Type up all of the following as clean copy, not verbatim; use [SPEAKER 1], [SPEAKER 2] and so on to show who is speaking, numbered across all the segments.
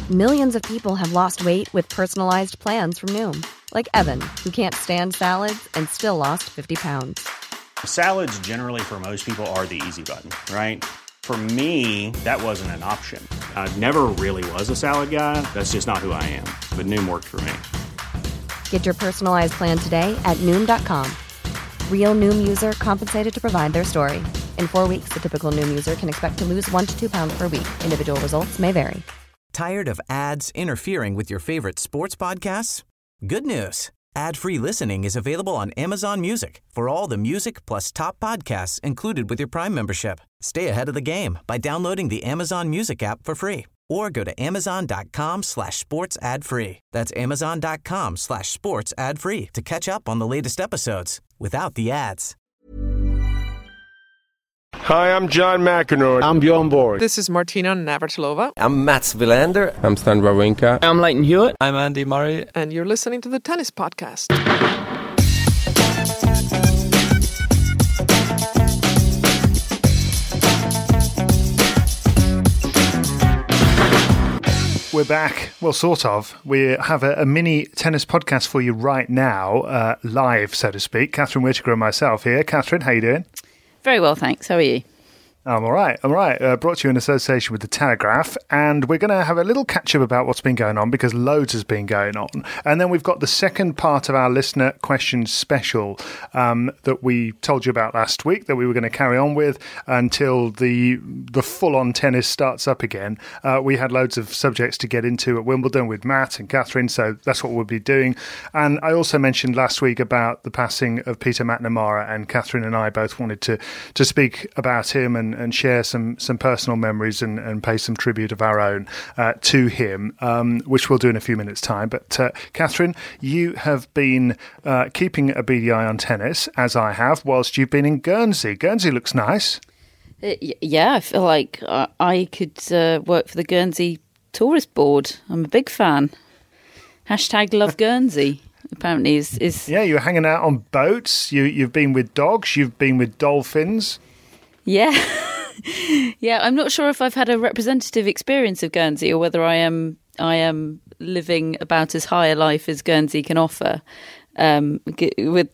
[SPEAKER 1] Millions of people have lost weight with personalized plans from Noom. Like Evan, who can't stand salads and still lost 50 pounds.
[SPEAKER 2] Salads generally for most people are the easy button, right? For me, that wasn't an option. I never really was a salad guy. That's just not who I am. But Noom worked for me.
[SPEAKER 1] Get your personalized plan today at Noom.com. Real Noom user compensated to provide their story. In 4 weeks, the typical Noom user can expect to lose 1 to 2 pounds per week. Individual results may vary.
[SPEAKER 3] Tired of ads interfering with your favorite sports podcasts? Good news. Ad-free listening is available on Amazon Music for all the music plus top podcasts included with your Prime membership. Stay ahead of the game by downloading the Amazon Music app for free or go to amazon.com/sports ad free. That's amazon.com/sports ad free to catch up on the latest episodes without the ads.
[SPEAKER 4] Hi, I'm John McEnroe.
[SPEAKER 5] I'm Bjorn Borg.
[SPEAKER 6] This is Martina Navratilova.
[SPEAKER 7] I'm Mats Wilander.
[SPEAKER 4] I'm Stan Wawrinka.
[SPEAKER 5] I'm Leighton Hewitt.
[SPEAKER 8] I'm Andy Murray.
[SPEAKER 6] And you're listening to the Tennis Podcast.
[SPEAKER 9] We're back. Well, sort of. We have a mini tennis podcast for you right now, live, so to speak. Catherine Whitaker and myself here. Catherine, how you doing?
[SPEAKER 10] Very well, thanks. How are you?
[SPEAKER 9] I'm all right. Brought to you in association with The Telegraph, and we're going to have a little catch-up about what's been going on, because loads has been going on. And then we've got the second part of our listener questions special that we told you about last week, that we were going to carry on with until the full-on tennis starts up again. We had loads of subjects to get into at Wimbledon with Matt and Catherine, so that's what we'll be doing. And I also mentioned last week about the passing of Peter McNamara, and Catherine and I both wanted to speak about him and share some personal memories and pay some tribute of our own to him, which we'll do in a few minutes' time. But Catherine, you have been keeping a beady eye on tennis, as I have, whilst you've been in Guernsey. Guernsey looks nice.
[SPEAKER 10] Yeah, I feel like I could work for the Guernsey Tourist Board. I'm a big fan. #love Guernsey. Apparently is
[SPEAKER 9] yeah, you're hanging out on boats. You've been with dogs. You've been with dolphins.
[SPEAKER 10] Yeah. Yeah, I'm not sure if I've had a representative experience of Guernsey or whether I am living about as high a life as Guernsey can offer. With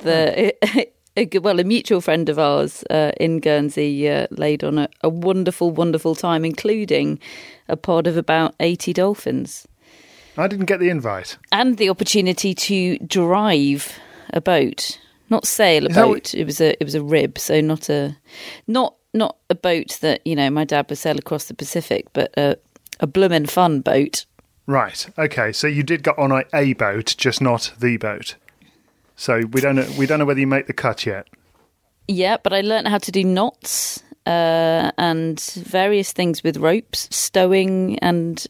[SPEAKER 10] a mutual friend of ours in Guernsey laid on a wonderful, wonderful time, including a pod of about 80 dolphins.
[SPEAKER 9] I didn't get the invite.
[SPEAKER 10] And the opportunity to drive a boat, not sail a boat. It was a rib, so not a boat that, my dad would sail across the Pacific, but a bloomin' fun boat.
[SPEAKER 9] Right. Okay. So you did get on a boat, just not the boat. So we don't know whether you make the cut yet.
[SPEAKER 10] Yeah, but I learnt how to do knots and various things with ropes, stowing and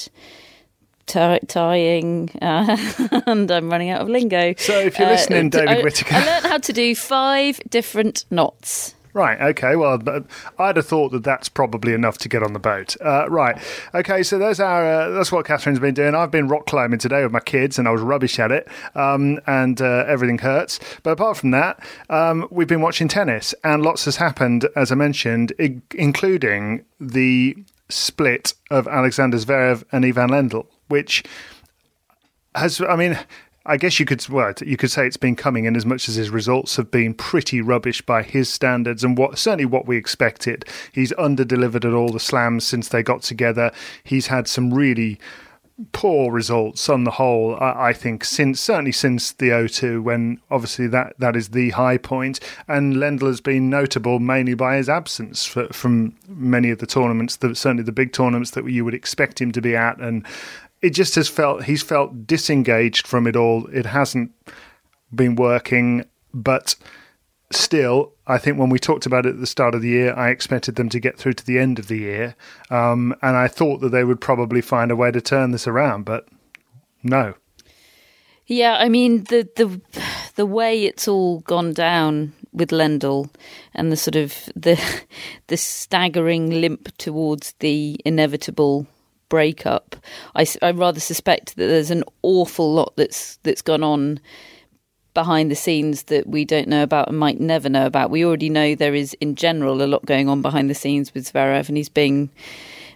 [SPEAKER 10] tying, and I'm running out of lingo.
[SPEAKER 9] So if you're listening, David Whitaker,
[SPEAKER 10] I learnt how to do 5 different knots.
[SPEAKER 9] Right, okay, well, I'd have thought that that's probably enough to get on the boat. Right, okay, so that's what Catherine's been doing. I've been rock climbing today with my kids, and I was rubbish at it, and everything hurts. But apart from that, we've been watching tennis, and lots has happened, as I mentioned, including the split of Alexander Zverev and Ivan Lendl, which has, I guess you could say it's been coming in as much as his results have been pretty rubbish by his standards and certainly what we expected. He's under-delivered at all the slams since they got together. He's had some really poor results on the whole, I think, certainly since the O2, when obviously that is the high point. And Lendl has been notable mainly by his absence from many of the tournaments, certainly the big tournaments that you would expect him to be at, and it just he's felt disengaged from it all. It hasn't been working, but still, I think when we talked about it at the start of the year, I expected them to get through to the end of the year, and I thought that they would probably find a way to turn this around, but no.
[SPEAKER 10] Yeah, the way it's all gone down with Lendl and the sort of the staggering limp towards the inevitable breakup, I rather suspect that there's an awful lot that's gone on behind the scenes that we don't know about and might never know about. We already know there is in general a lot going on behind the scenes with Zverev, and he's being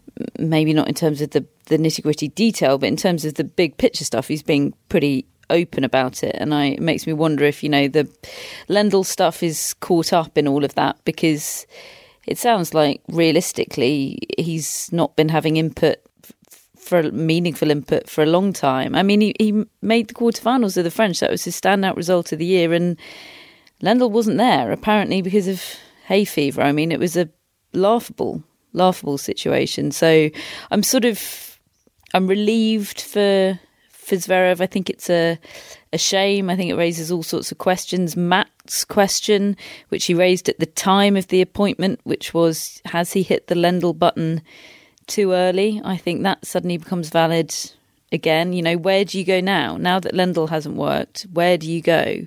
[SPEAKER 10] maybe not in terms of the nitty-gritty detail, but in terms of the big picture stuff, he's being pretty open about it. And it makes me wonder if, the Lendl stuff is caught up in all of that, because it sounds like realistically he's not been having meaningful input for a long time. I mean, he made the quarterfinals of the French. That was his standout result of the year. And Lendl wasn't there, apparently because of hay fever. I mean, it was a laughable situation. So I'm relieved for Zverev. I think it's a shame. I think it raises all sorts of questions. Matt's question, which he raised at the time of the appointment, which was, has he hit the Lendl button too early? I think that suddenly becomes valid again. Where do you go now? Now that Lendl hasn't worked, where do you go?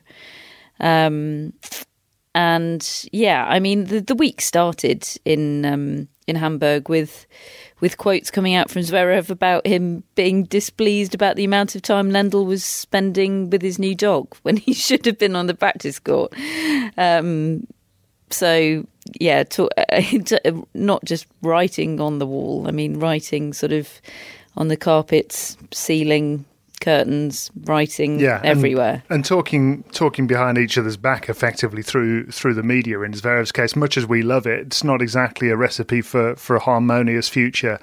[SPEAKER 10] And yeah, I mean, the week started in Hamburg with quotes coming out from Zverev about him being displeased about the amount of time Lendl was spending with his new dog when he should have been on the practice court. So yeah, not just writing on the wall. I mean, writing sort of on the carpets, ceiling, curtains, writing everywhere,
[SPEAKER 9] and talking behind each other's back effectively through the media. In Zverev's case, much as we love it, it's not exactly a recipe for a harmonious future.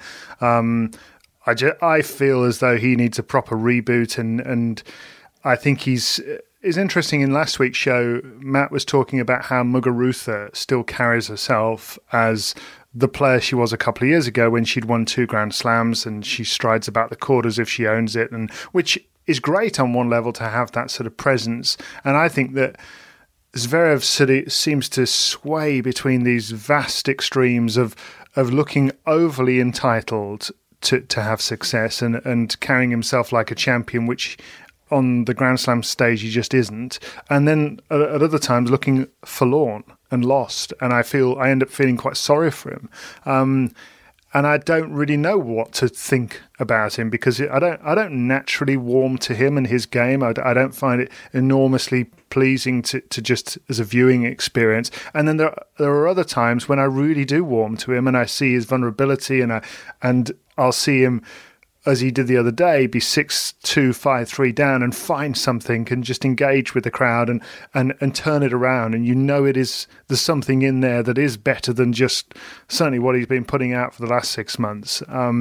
[SPEAKER 9] I feel as though he needs a proper reboot, and I think is interesting. In last week's show, Matt was talking about how Muguruza still carries herself as the player she was a couple of years ago when she'd won 2 Grand Slams, and she strides about the court as if she owns it, and which is great on one level to have that sort of presence. And I think that Zverev seems to sway between these vast extremes of looking overly entitled to have success and carrying himself like a champion, which on the Grand Slam stage he just isn't, and then at other times looking forlorn and lost, and I end up feeling quite sorry for him, and I don't really know what to think about him, because I don't naturally warm to him and his game. I don't find it enormously pleasing to just as a viewing experience. And then there are other times when I really do warm to him, and I see his vulnerability, and I'll see him, as he did the other day, be 6-2, 5-3 down and find something and just engage with the crowd and turn it around. And there's something in there that is better than just certainly what he's been putting out for the last 6 months.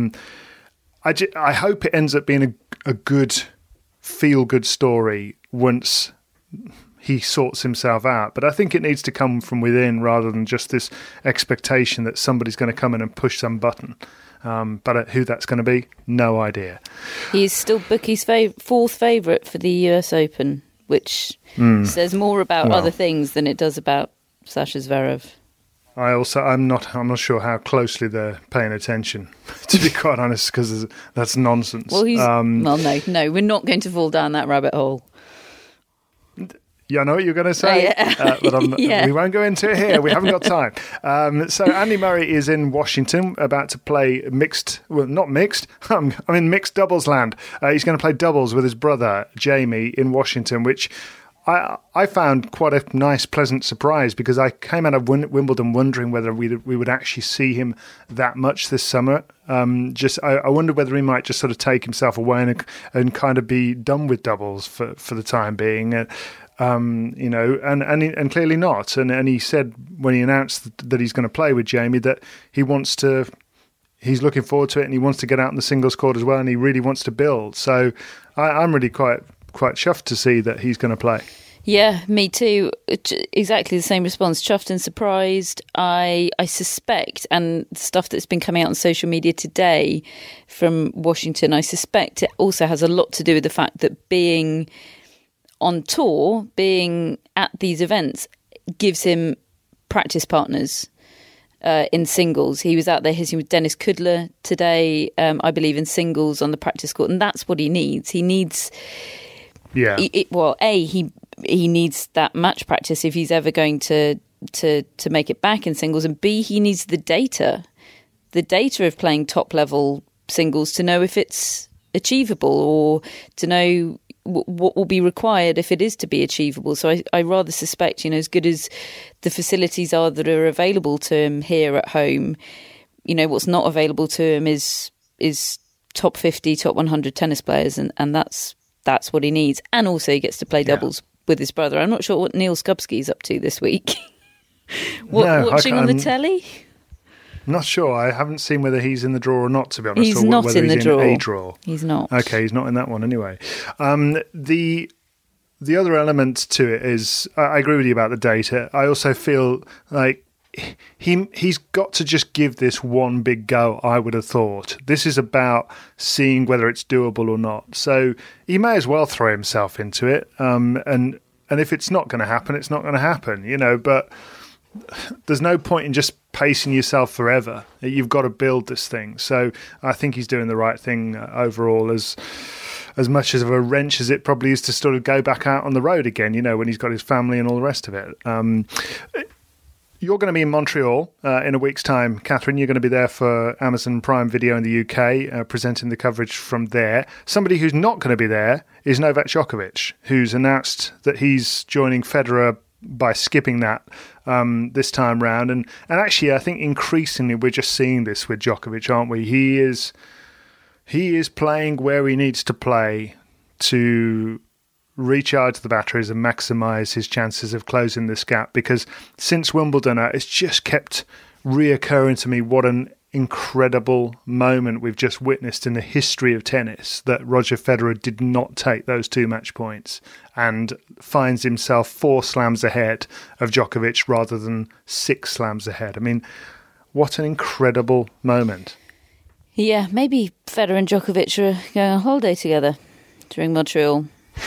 [SPEAKER 9] I hope it ends up being a good, feel-good story once he sorts himself out. But I think it needs to come from within rather than just this expectation that somebody's going to come in and push some button. But who that's going to be, no idea.
[SPEAKER 10] He's still bookies' fourth favourite for the US Open, which says more about other things than it does about Sasha Zverev.
[SPEAKER 9] I'm not sure how closely they're paying attention, to be quite honest, because that's nonsense.
[SPEAKER 10] Well, no, we're not going to fall down that rabbit hole.
[SPEAKER 9] Yeah, I know what you're going to say, but we won't go into it here. We haven't got time. So Andy Murray is in Washington, about to play mixed doubles land. He's going to play doubles with his brother, Jamie, in Washington, which I found quite a nice, pleasant surprise, because I came out of Wimbledon wondering whether we would actually see him that much this summer. I wondered whether he might just sort of take himself away and kind of be done with doubles for the time being. And clearly not. And he said when he announced that he's going to play with Jamie that he's looking forward to it, and he wants to get out in the singles court as well, and he really wants to build. So I'm really quite chuffed to see that he's going to play.
[SPEAKER 10] Yeah, me too. Exactly the same response. Chuffed and surprised. I suspect, and the stuff that's been coming out on social media today from Washington, I suspect it also has a lot to do with the fact that being on tour, being at these events, gives him practice partners in singles. He was out there hitting with Dennis Kudla today, I believe, in singles on the practice court, and that's what he needs. He needs, he needs that match practice if he's ever going to make it back in singles, and B, he needs the data of playing top level singles to know if it's achievable, or to know what will be required if it is to be achievable. So I rather suspect, as good as the facilities are that are available to him here at home, what's not available to him is top 50, top 100 tennis players, and that's what he needs. And also he gets to play doubles with his brother. I'm not sure what Neil Skupski's up to this week. Watching on the telly?
[SPEAKER 9] Not sure. I haven't seen whether he's in the draw or not, to be honest.
[SPEAKER 10] He's not in the draw. He's not.
[SPEAKER 9] Okay, he's not in that one anyway. The other element to it is, I agree with you about the data. I also feel like he's got to just give this one big go, I would have thought. This is about seeing whether it's doable or not. So he may as well throw himself into it. And if it's not going to happen, it's not going to happen, but there's no point in just pacing yourself forever. You've got to build this thing. So I think he's doing the right thing overall, as much of a wrench as it probably is to sort of go back out on the road again, when he's got his family and all the rest of it. You're going to be in Montreal in a week's time, Catherine. You're going to be there for Amazon Prime Video in the UK, presenting the coverage from there. Somebody who's not going to be there is Novak Djokovic, who's announced that he's joining Federer by skipping that this time round. And actually, I think increasingly we're just seeing this with Djokovic, aren't we? He is playing where he needs to play to recharge the batteries and maximise his chances of closing this gap, because since Wimbledon, it's just kept reoccurring to me what an incredible moment we've just witnessed in the history of tennis, that Roger Federer did not take those 2 match points and finds himself 4 slams ahead of Djokovic rather than 6 slams ahead. I mean, what an incredible moment.
[SPEAKER 10] Yeah, maybe Federer and Djokovic are going on holiday together during Montreal.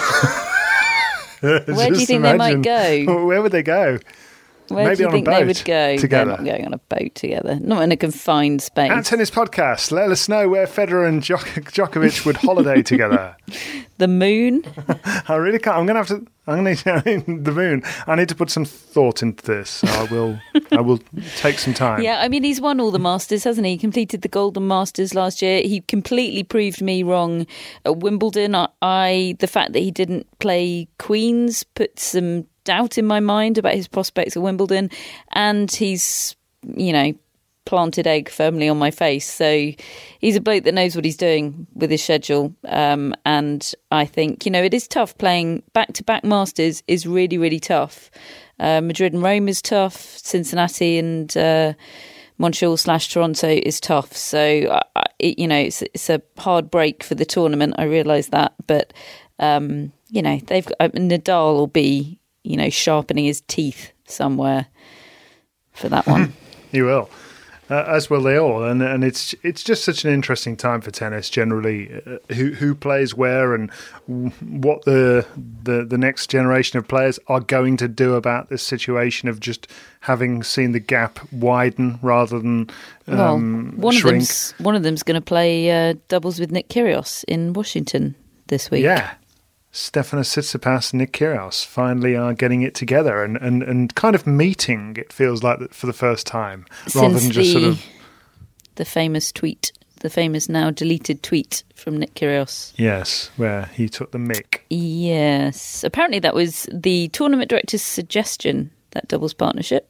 [SPEAKER 10] Where do you think they might go?
[SPEAKER 9] Where would they go?
[SPEAKER 10] Where
[SPEAKER 9] Maybe
[SPEAKER 10] do you think they would go?
[SPEAKER 9] Together.
[SPEAKER 10] They're not going on a boat together. Not in a confined space.
[SPEAKER 9] At Tennis Podcast, let us know where Federer and Djokovic would holiday together.
[SPEAKER 10] The moon?
[SPEAKER 9] I really can't. I'm going to the moon. I need to put some thought into this. I will take some time.
[SPEAKER 10] Yeah, I mean, he's won all the Masters, hasn't he? He completed the Golden Masters last year. He completely proved me wrong at Wimbledon. The fact that he didn't play Queens put some doubt in my mind about his prospects at Wimbledon, and he's planted egg firmly on my face. So he's a bloke that knows what he's doing with his schedule, and I think it is tough. Playing back-to-back Masters is really, really tough. Madrid and Rome is tough. Cincinnati and Montreal/Toronto is tough. So it's a hard break for the tournament. I realise that, but they've got Nadal will be sharpening his teeth somewhere for that one.
[SPEAKER 9] He will, as will they all, and it's just such an interesting time for tennis generally. Who plays where, and what the next generation of players are going to do about this situation of just having seen the gap widen rather than shrink.
[SPEAKER 10] One of them's going to play doubles with Nick Kyrgios in Washington this week.
[SPEAKER 9] Yeah. Stefanos Tsitsipas and Nick Kyrgios finally are getting it together and kind of meeting, it feels like, for the first time, rather than just sort of
[SPEAKER 10] the famous tweet, the famous now deleted tweet from Nick Kyrgios.
[SPEAKER 9] Yes, where he took the mick.
[SPEAKER 10] Yes, apparently that was the tournament director's suggestion, that doubles partnership.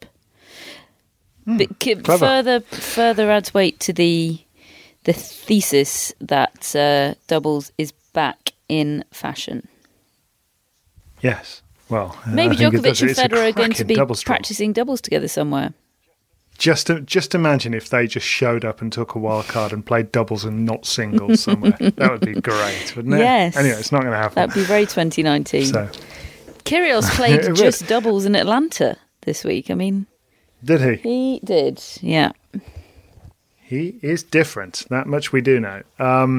[SPEAKER 10] But further adds weight to the thesis that doubles is back in fashion.
[SPEAKER 9] Yes. Well,
[SPEAKER 10] maybe Djokovic and Federer are going to be practicing doubles together somewhere.
[SPEAKER 9] Just imagine if they just showed up and took a wild card and played doubles and not singles somewhere. That would be great, wouldn't it?
[SPEAKER 10] Yes.
[SPEAKER 9] Anyway, it's not going to happen.
[SPEAKER 10] That'd be very 2019.
[SPEAKER 9] So.
[SPEAKER 10] Kyrgios played just doubles in Atlanta this week. I mean,
[SPEAKER 9] did he?
[SPEAKER 10] He did. Yeah.
[SPEAKER 9] He is different. That much we do know.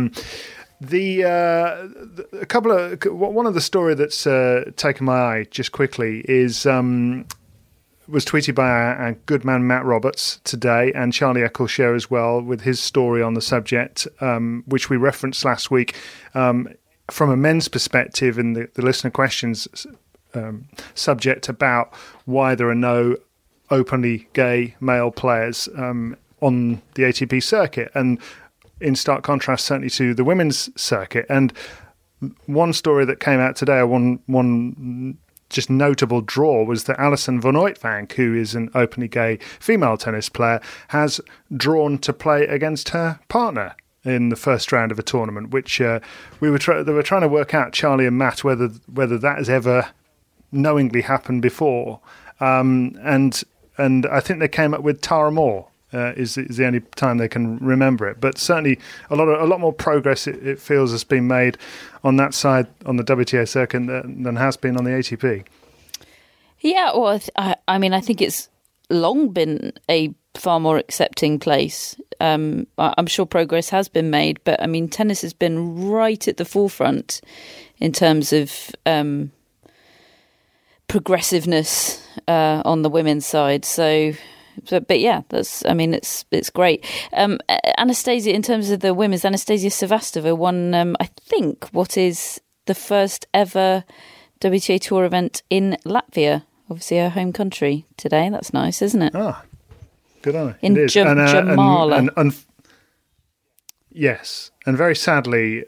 [SPEAKER 9] One of the story that's taken my eye just quickly is was tweeted by our good man Matt Roberts today, and Charlie Eccleshare as well, with his story on the subject, which we referenced last week, from a men's perspective in the listener questions subject about why there are no openly gay male players on the ATP circuit, and in stark contrast certainly to the women's circuit. And one story that came out today, one just notable draw was that Alison van Uytvanck, who is an openly gay female tennis player, has drawn to play against her partner in the first round of a tournament, which they were trying to work out, Charlie and Matt, whether that has ever knowingly happened before, and I think they came up with Tara Moore. Is the only time they can remember it, but certainly a lot more progress it feels has been made on that side on the WTA circuit than has been on the ATP.
[SPEAKER 10] Yeah, well, I mean, I think it's long been a far more accepting place. I'm sure progress has been made, but I mean, tennis has been right at the forefront in terms of progressiveness on the women's side. But yeah, it's great. Anastasia, in terms of the women's, Anastasia Sevastova won, I think, what is the first ever WTA Tour event in Latvia, obviously her home country today. That's nice, isn't it?
[SPEAKER 9] Ah, good on her.
[SPEAKER 10] In Jamala.
[SPEAKER 9] Yes, and very sadly,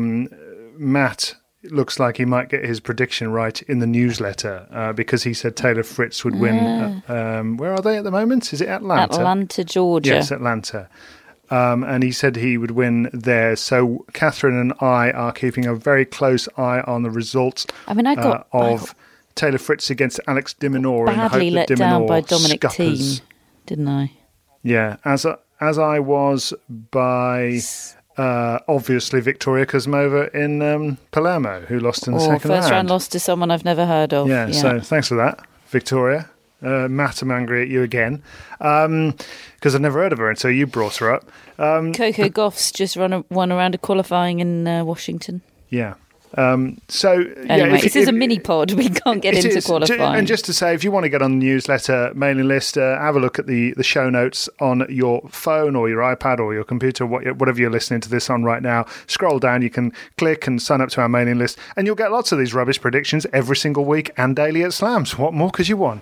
[SPEAKER 9] Matt looks like he might get his prediction right in the newsletter because he said Taylor Fritz would win. Where are they at the moment? Is it Atlanta?
[SPEAKER 10] Atlanta, Georgia.
[SPEAKER 9] Yes, Atlanta. And he said he would win there. So Catherine and I are keeping a very close eye on the results of Taylor Fritz against Alex de Minaur.
[SPEAKER 10] Badly let down by Dominic Thiem, didn't I?
[SPEAKER 9] Yeah, as I was by... obviously Victoria Kuzmova in Palermo, who lost in the second round.
[SPEAKER 10] First round loss to someone I've never heard of.
[SPEAKER 9] Yeah. So thanks for that, Victoria. Matt, I'm angry at you again because I've never heard of her until you brought her up.
[SPEAKER 10] Coco Gauff's just won around of qualifying in Washington.
[SPEAKER 9] Yeah.
[SPEAKER 10] Anyway, this is a mini pod. We can't get into qualifying.
[SPEAKER 9] And just to say, if you want to get on the newsletter mailing list, have a look at the show notes on your phone or your iPad or your computer, whatever you're listening to this on right now. Scroll down, you can click and sign up to our mailing list, and you'll get lots of these rubbish predictions every single week and daily at Slams. What more could you want?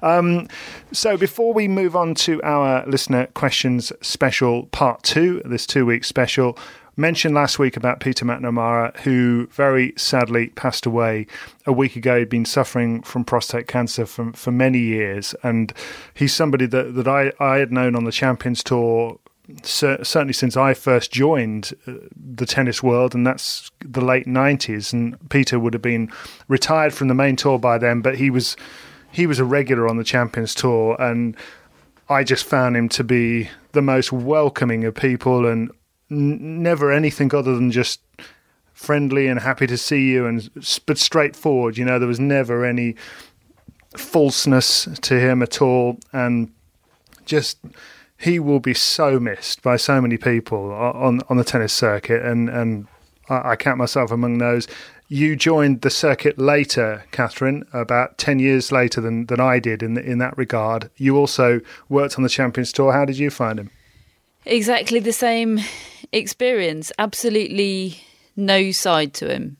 [SPEAKER 9] So before we move on to our listener questions special part 2, this 2-week special, mentioned last week about Peter McNamara, who very sadly passed away a week ago. He'd been suffering from prostate cancer for many years, and he's somebody that I had known on the Champions Tour certainly since I first joined the tennis world, and that's the late 90s. And Peter would have been retired from the main tour by then, but he was a regular on the Champions Tour, and I just found him to be the most welcoming of people and never anything other than just friendly and happy to see you, but straightforward. There was never any falseness to him at all, and just he will be so missed by so many people on the tennis circuit, and I count myself among those. You joined the circuit later, Catherine, about 10 years later than I did in that regard. You also worked on the Champions Tour. How did you find him? Exactly
[SPEAKER 10] the same experience. Absolutely no side to him.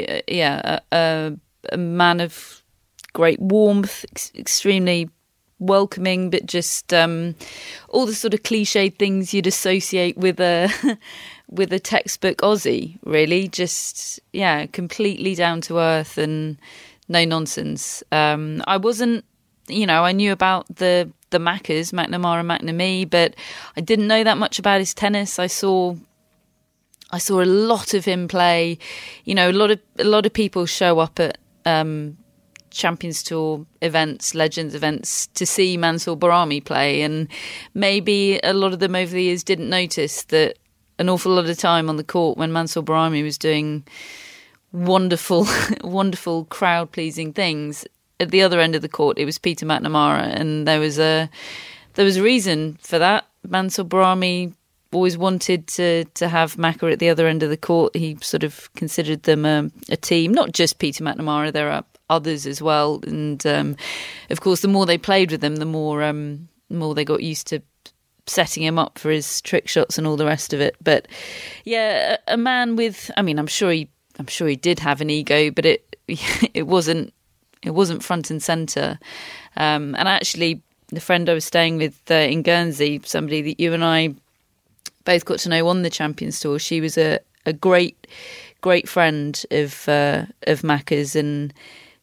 [SPEAKER 10] A man of great warmth, extremely welcoming, but just all the sort of cliched things you'd associate with a textbook Aussie. Really, just completely down to earth and no nonsense. I wasn't, I knew about the Maccas, McNamara, McNamee, but I didn't know that much about his tennis. I saw a lot of him play. A lot of people show up at Champions Tour events, Legends events, to see Mansour Bahrami play, and maybe a lot of them over the years didn't notice that an awful lot of time on the court when Mansour Bahrami was doing wonderful, wonderful crowd-pleasing things, at the other end of the court, it was Peter McNamara, and there was a reason for that. Mansour Bahrami always wanted to have Macca at the other end of the court. He sort of considered them a team, not just Peter McNamara. There are others as well, and of course, the more they played with him, the more they got used to setting him up for his trick shots and all the rest of it. But yeah, a man with, I'm sure he did have an ego, but it wasn't front and centre. And actually, the friend I was staying with in Guernsey, somebody that you and I both got to know on the Champions Tour, she was a great friend of Macca's, and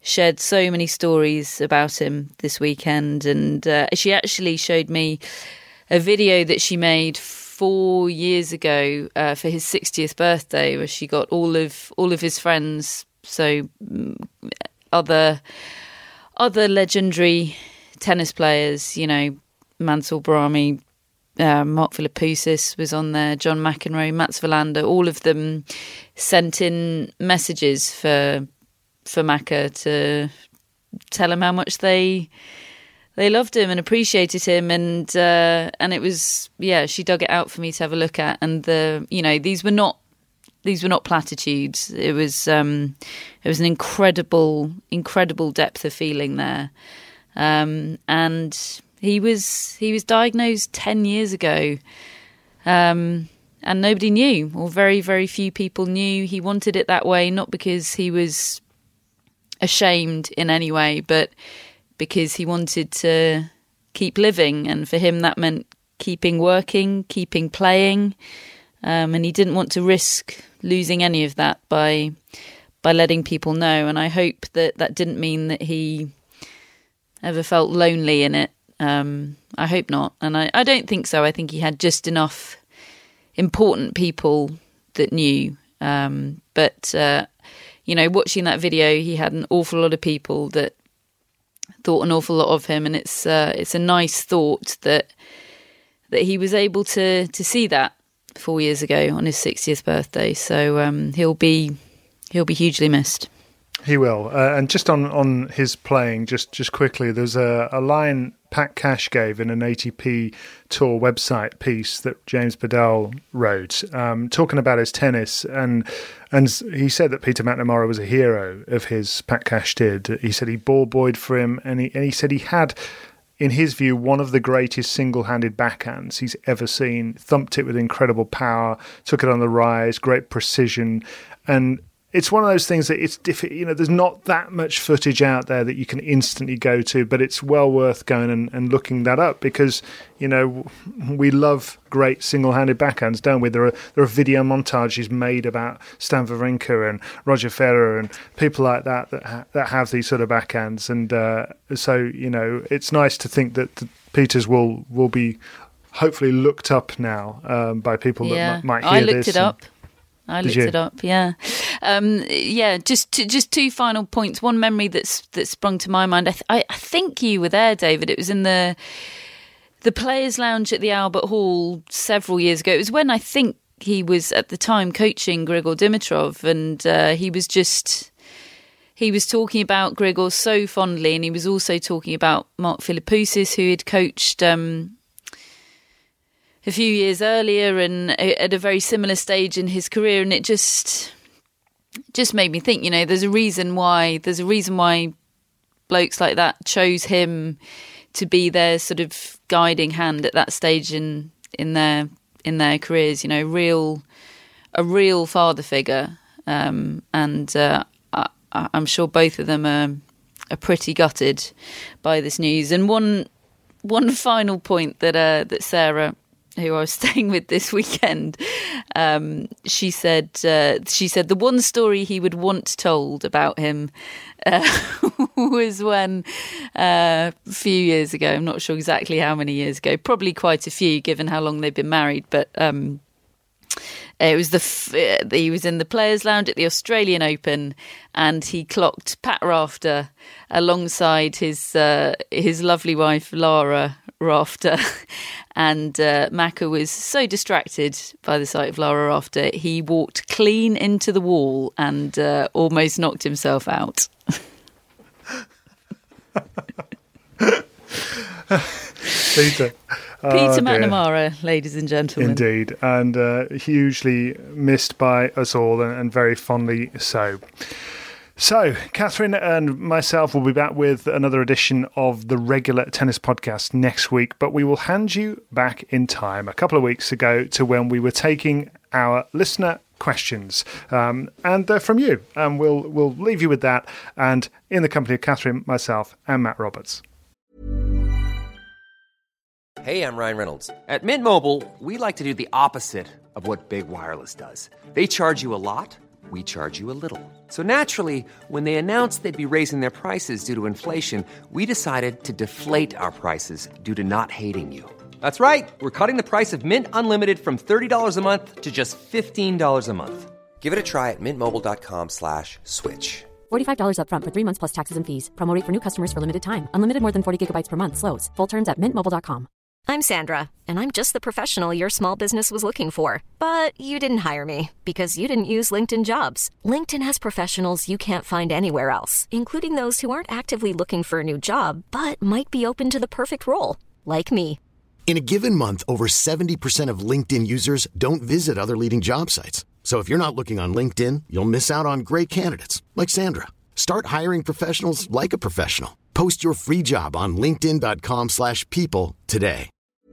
[SPEAKER 10] shared so many stories about him this weekend, and she actually showed me a video that she made 4 years ago for his 60th birthday, where she got all of his friends, so other legendary tennis players, you know, Mansell Brahmi, Mark Philippoussis was on there, John McEnroe, Mats Wilander, all of them sent in messages for Maka to tell him how much they loved him and appreciated him, and it was, she dug it out for me to have a look at, and these were not platitudes. It was an incredible depth of feeling there, and he was diagnosed 10 years ago, and nobody knew, or very, very few people knew. He wanted it that way, not because he was ashamed in any way, but because he wanted to keep living, and for him that meant keeping working, keeping playing, and he didn't want to risk losing any of that by letting people know. And I hope that didn't mean that he ever felt lonely in it. I hope not, and I don't think so. I think he had just enough important people that knew, but watching that video, he had an awful lot of people that thought an awful lot of him, and it's a nice thought that he was able to see that 4 years ago on his 60th birthday. So he'll be hugely missed.
[SPEAKER 9] He will. And just on his playing, just quickly, there's a line Pat Cash gave in an ATP Tour website piece that James Badal wrote, talking about his tennis, and he said that Peter McNamara was a hero of his. Pat Cash did. He said he ball boyed for him, and he said he had, in his view, one of the greatest single-handed backhands he's ever seen. Thumped it with incredible power, took it on the rise, great precision, and it's one of those things that it's there's not that much footage out there that you can instantly go to, but it's well worth going and looking that up, because we love great single-handed backhands, don't we? There are video montages made about Stan Wawrinka and Roger Federer and people like that have these sort of backhands, and so it's nice to think that Peters will be hopefully looked up now by people that might hear this.
[SPEAKER 10] I looked it up. I looked it up, yeah. Just two final points. One memory that sprung to my mind. I think you were there, David. It was in the Players' Lounge at the Albert Hall several years ago. It was when I think he was at the time coaching Grigor Dimitrov, and he was talking about Grigor so fondly, and he was also talking about Mark Philippoussis, who had coached a few years earlier and at a very similar stage in his career, and it just made me think, there's a reason why blokes like that chose him to be their sort of guiding hand at that stage in their careers. A real father figure, and I'm sure both of them are pretty gutted by this news. And one final point that Sarah, who I was staying with this weekend, she said the one story he would want told about him was when a few years ago, I'm not sure exactly how many years ago, probably quite a few given how long they've been married, but it was he was in the Players' Lounge at the Australian Open, and he clocked Pat Rafter alongside his lovely wife Lara Rafter, and Maka was so distracted by the sight of Lara Rafter, he walked clean into the wall and almost knocked himself out.
[SPEAKER 9] Peter
[SPEAKER 10] McNamara, ladies and gentlemen.
[SPEAKER 9] Indeed, and hugely missed by us all, and very fondly so. So, Catherine and myself will be back with another edition of the regular tennis podcast next week, but we will hand you back in time a couple of weeks ago to when we were taking our listener questions, and they're from you, and we'll leave you with that, and in the company of Catherine, myself, and Matt Roberts.
[SPEAKER 5] Hey, I'm Ryan Reynolds. At Mint Mobile, we like to do the opposite of what Big Wireless does. They charge you a lot. we charge you a little. So naturally, when they announced they'd be raising their prices due to inflation, we decided to deflate our prices due to not hating you. That's right. We're cutting the price of Mint Unlimited from $30 a month to just $15 a month. Give it a try at mintmobile.com/switch.
[SPEAKER 7] $45 up front for 3 months plus taxes and fees. Promo rate for new customers for limited time. Unlimited more than 40 gigabytes per month. Slows full terms at mintmobile.com.
[SPEAKER 8] I'm Sandra, and I'm just the professional your small business was looking for. But you didn't hire me because you didn't use LinkedIn Jobs. LinkedIn has professionals you can't find anywhere else, including those who aren't actively looking for a new job, but might be open to the perfect role, like me.
[SPEAKER 11] In a given month, over 70% of LinkedIn users don't visit other leading job sites. So if you're not looking on LinkedIn, you'll miss out on great candidates like Sandra. Start hiring professionals like a professional. Post your free job on linkedin.com/people today.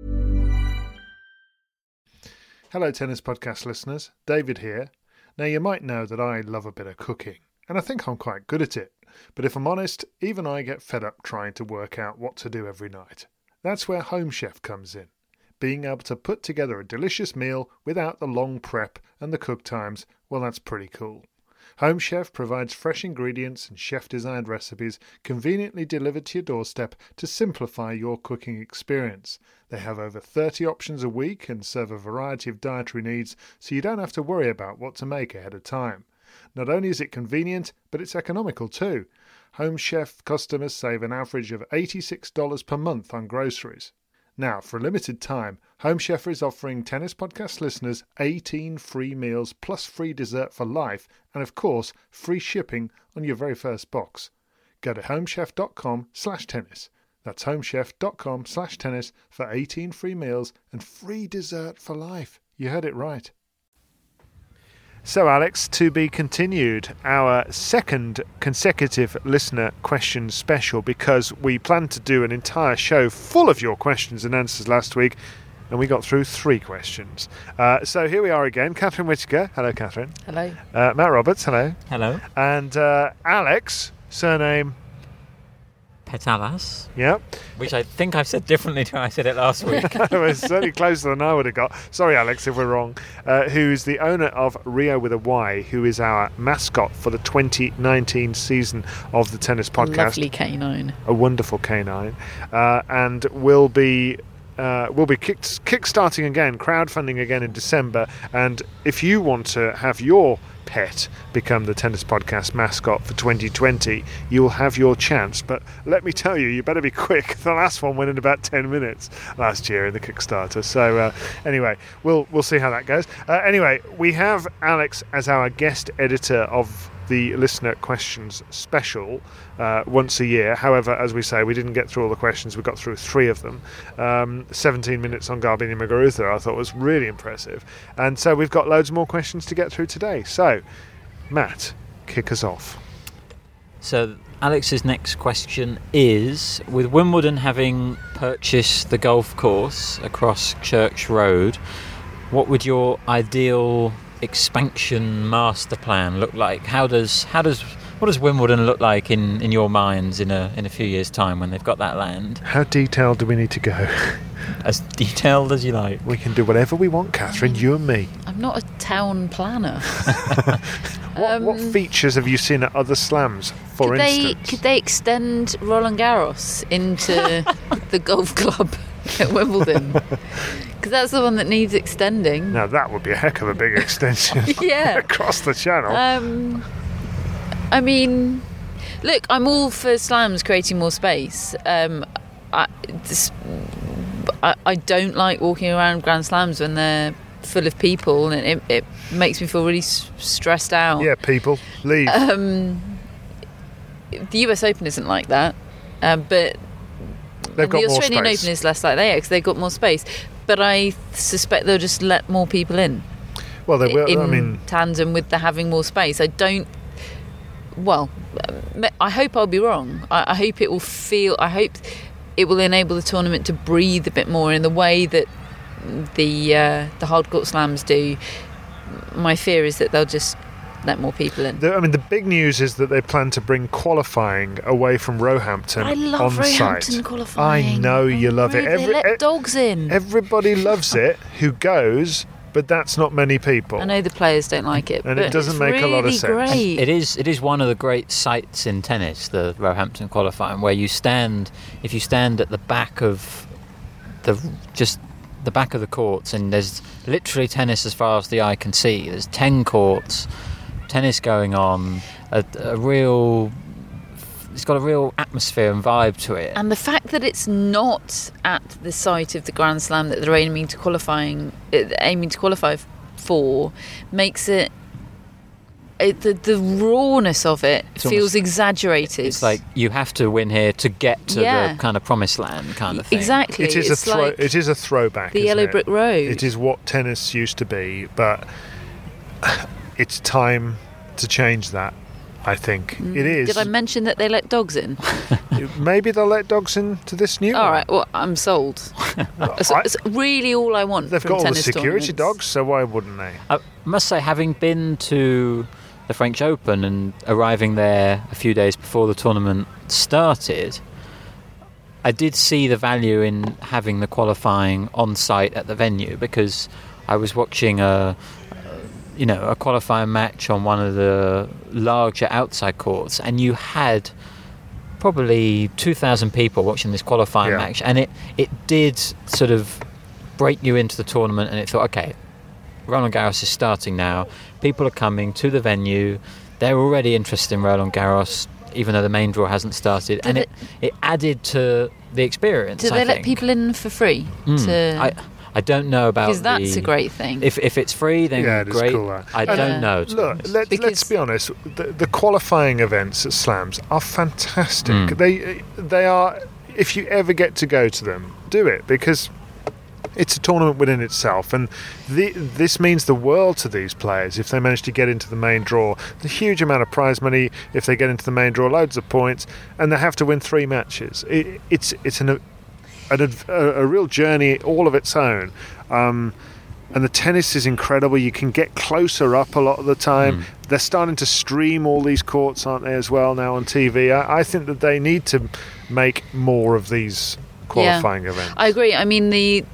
[SPEAKER 9] Hello, Tennis Podcast listeners. David here. Now, you might know that I love a bit of cooking, and I think I'm quite good at it. But if I'm honest, even I get fed up trying to work out what to do every night. That's where Home Chef comes in. Being able to put together a delicious meal without the long prep and the cook times, well, that's pretty cool. Home Chef provides fresh ingredients and chef-designed recipes conveniently delivered to your doorstep to simplify your cooking experience. They have over 30 options a week and serve a variety of dietary needs, so you don't have to worry about what to make ahead of time. Not only is it convenient, but it's economical too. Home Chef customers save an average of $86 per month on groceries. Now, for a limited time, Home Chef is offering Tennis Podcast listeners 18 free meals plus free dessert for life and, of course, free shipping on your very first box. Go to homechef.com/tennis. That's homechef.com/tennis for 18 free meals and free dessert for life. You heard it right. So, Alex, to be continued, our second consecutive listener question special, because we planned to do an entire show full of your questions and answers last week, and we got through 3 questions. So here we are again. Catherine Whitaker. Hello, Catherine.
[SPEAKER 10] Hello.
[SPEAKER 9] Matt Roberts. Hello.
[SPEAKER 12] Hello.
[SPEAKER 9] And Alex, surname...
[SPEAKER 12] Petalas.
[SPEAKER 9] Yep.
[SPEAKER 12] Which I think I've said differently to how I said it last week.
[SPEAKER 9] It was certainly closer than I would have got. Sorry, Alex, if we're wrong. Who's the owner of Rio with a Y, who is our mascot for the 2019 season of the Tennis Podcast.
[SPEAKER 10] Lovely canine.
[SPEAKER 9] A wonderful canine. And will be kick-starting again, crowdfunding again in December. And if you want to have your pet become the Tennis Podcast mascot for 2020, you'll have your chance. But let me tell you, you better be quick. The last one went in about 10 minutes last year in the Kickstarter. So anyway, we'll see how that goes. Anyway, we have Alex as our guest editor of the listener questions special once a year. However, as we say, we didn't get through all the questions. We got through 3 of them. 17 minutes on Garbiñe Muguruza I thought was really impressive. And so we've got loads more questions to get through today. So, Matt, kick us off.
[SPEAKER 12] So Alex's next question is, with Wimbledon having purchased the golf course across Church Road, what would your ideal expansion master plan look like? What does Wimbledon look like in your minds in a few years' time when they've got that land?
[SPEAKER 9] How detailed do we need to go?
[SPEAKER 12] As detailed as you like.
[SPEAKER 9] We can do whatever we want, Catherine, you and me.
[SPEAKER 10] I'm not a town planner.
[SPEAKER 9] What features have you seen at other slams, for instance?
[SPEAKER 10] Could they extend Roland Garros into the golf club at Wimbledon? Because that's the one that needs extending.
[SPEAKER 9] Now, that would be a heck of a big extension.
[SPEAKER 10] Yeah.
[SPEAKER 9] Across the channel.
[SPEAKER 10] I mean, look, I'm all for slams creating more space. I don't like walking around Grand Slams when they're full of people, and it makes me feel really stressed out.
[SPEAKER 9] Yeah, people, leave.
[SPEAKER 10] The US Open isn't like that, but
[SPEAKER 9] they've got
[SPEAKER 10] the
[SPEAKER 9] more
[SPEAKER 10] Australian
[SPEAKER 9] space.
[SPEAKER 10] Open is less like that because they've got more space. But I suspect they'll just let more people in.
[SPEAKER 9] Well, they will.
[SPEAKER 10] In tandem with the having more space. I don't. Well, I hope I'll be wrong. I hope it will feel. I hope it will enable the tournament to breathe a bit more in the way that the hard court slams do. My fear is that they'll just let more people in.
[SPEAKER 9] The big news is that they plan to bring qualifying away from Roehampton.
[SPEAKER 10] I love
[SPEAKER 9] on
[SPEAKER 10] Roehampton
[SPEAKER 9] site.
[SPEAKER 10] qualifying.
[SPEAKER 9] I know you love it.
[SPEAKER 10] They let dogs in.
[SPEAKER 9] Everybody loves it who goes but that's not many people.
[SPEAKER 10] I know the players don't like it,
[SPEAKER 9] and
[SPEAKER 10] but
[SPEAKER 9] it doesn't
[SPEAKER 10] it's
[SPEAKER 9] make
[SPEAKER 10] really
[SPEAKER 9] a lot of sense.
[SPEAKER 10] Great.
[SPEAKER 12] It is one of the great sights in tennis, the Roehampton qualifying, where you stand. If you stand at the back of the back of the courts, and there's literally tennis as far as the eye can see. There's 10 courts, tennis going on. It's got a real atmosphere and vibe to it.
[SPEAKER 10] And the fact that it's not at the site of the Grand Slam that they're aiming to qualify for makes it the rawness of it feels exaggerated.
[SPEAKER 12] It's like you have to win here to get to the kind of promised land kind of thing.
[SPEAKER 10] Exactly.
[SPEAKER 9] It is it is a throwback.
[SPEAKER 10] The Yellow Brick Road.
[SPEAKER 9] It is what tennis used to be, but it's time to change that. I think it is.
[SPEAKER 10] Did I mention that they let dogs in?
[SPEAKER 9] Maybe they'll let dogs into this new one.
[SPEAKER 10] All right, well, I'm sold. It's really all I want.
[SPEAKER 9] They've got all the security
[SPEAKER 10] tournaments.
[SPEAKER 9] dogs, so why wouldn't they?
[SPEAKER 12] I must say, having been to the French Open and arriving there a few days before the tournament started, I did see the value in having the qualifying on site at the venue, because I was watching a qualifying match on one of the larger outside courts, and you had probably 2,000 people watching this qualifying match, and it did sort of break you into the tournament, and it thought, okay, Roland Garros is starting now, people are coming to the venue, they're already interested in Roland Garros, even though the main draw hasn't started, and it added to the experience.
[SPEAKER 10] Do they let people in for free?
[SPEAKER 12] I don't know about,
[SPEAKER 10] because that's a great thing.
[SPEAKER 12] If it's free, then great.
[SPEAKER 9] Cool,
[SPEAKER 12] I don't know.
[SPEAKER 9] Look, let's be honest. The qualifying events at Slams are fantastic. They are. If you ever get to go to them, do it, because it's a tournament within itself, and this means the world to these players if they manage to get into the main draw. The huge amount of prize money if they get into the main draw, loads of points, and they have to win 3 matches. It's a real journey all of its own, and the tennis is incredible. You can get closer up a lot of the time. They're starting to stream all these courts, aren't they, as well now on TV. I think that they need to make more of these qualifying events.
[SPEAKER 10] I agree. I mean, the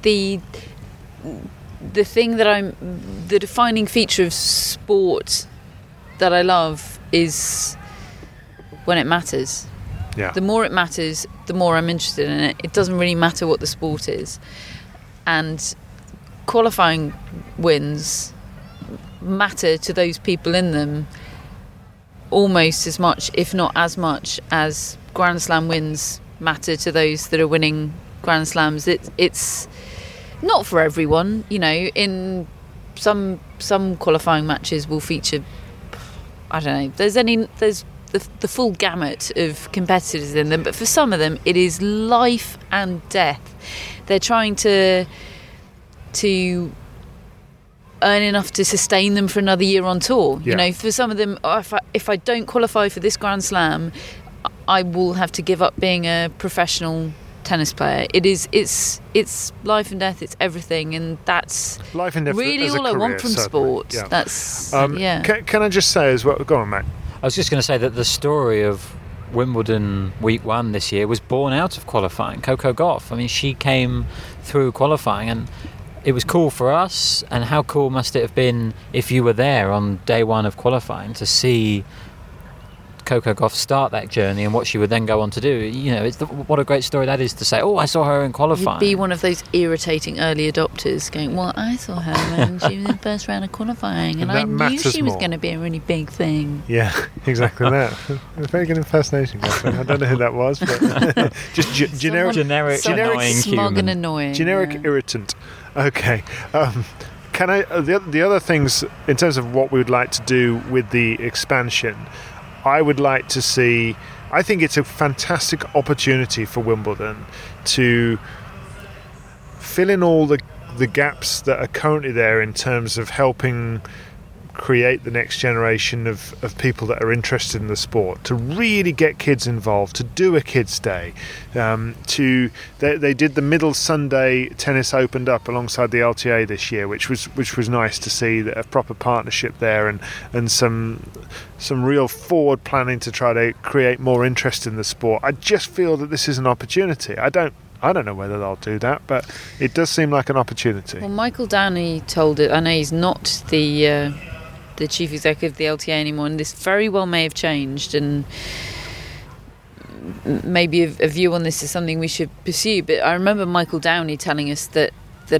[SPEAKER 10] thing that the defining feature of sport that I love is when it matters.
[SPEAKER 9] Yeah.
[SPEAKER 10] The more it matters, the more I'm interested in it. It doesn't really matter what the sport is. And qualifying wins matter to those people in them almost as much, if not as much, as Grand Slam wins matter to those that are winning Grand Slams. It's not for everyone, in some qualifying matches will feature, I don't know, there's the full gamut of competitors in them, but for some of them it is life and death. They're trying to earn enough to sustain them for another year on tour. For some of them, if I don't qualify for this Grand Slam, I will have to give up being a professional tennis player. It's life and death, it's everything, and that's
[SPEAKER 9] life and death
[SPEAKER 10] really
[SPEAKER 9] as a
[SPEAKER 10] all I want
[SPEAKER 9] career,
[SPEAKER 10] from sport.
[SPEAKER 9] Yeah.
[SPEAKER 10] That's
[SPEAKER 9] Can I just say as well, go on, Matt.
[SPEAKER 12] I was just going to say that the story of Wimbledon Week 1 this year was born out of qualifying. Coco Gauff, I mean, she came through qualifying, and it was cool for us. And how cool must it have been if you were there on day 1 of qualifying to see Coco Gauff start that journey and what she would then go on to do. What a great story that is to say, I saw her in qualifying.
[SPEAKER 10] You'd be one of those irritating early adopters going, well, I saw her when she was in the first round of qualifying, and I knew she was going to be a really big thing.
[SPEAKER 9] Yeah, exactly that. A very good impersonation, Catherine. I don't know who that was, but just generic
[SPEAKER 10] smug
[SPEAKER 12] human.
[SPEAKER 10] And annoying.
[SPEAKER 9] Generic irritant. Okay. Can I? The other things in terms of what we would like to do with the expansion, I would like to see. I think it's a fantastic opportunity for Wimbledon to fill in all the gaps that are currently there in terms of helping create the next generation of people that are interested in the sport, to really get kids involved, to do a kids' day. They did the Middle Sunday Tennis Opened Up alongside the LTA this year, which was nice to see, a proper partnership there, and some real forward planning to try to create more interest in the sport. I just feel that this is an opportunity. I don't I don't know whether they'll do that, but it does seem like an opportunity.
[SPEAKER 10] Well, Michael Downey told it. I know he's not the chief executive of the LTA anymore, and this very well may have changed, and maybe a view on this is something we should pursue. But I remember Michael Downey telling us that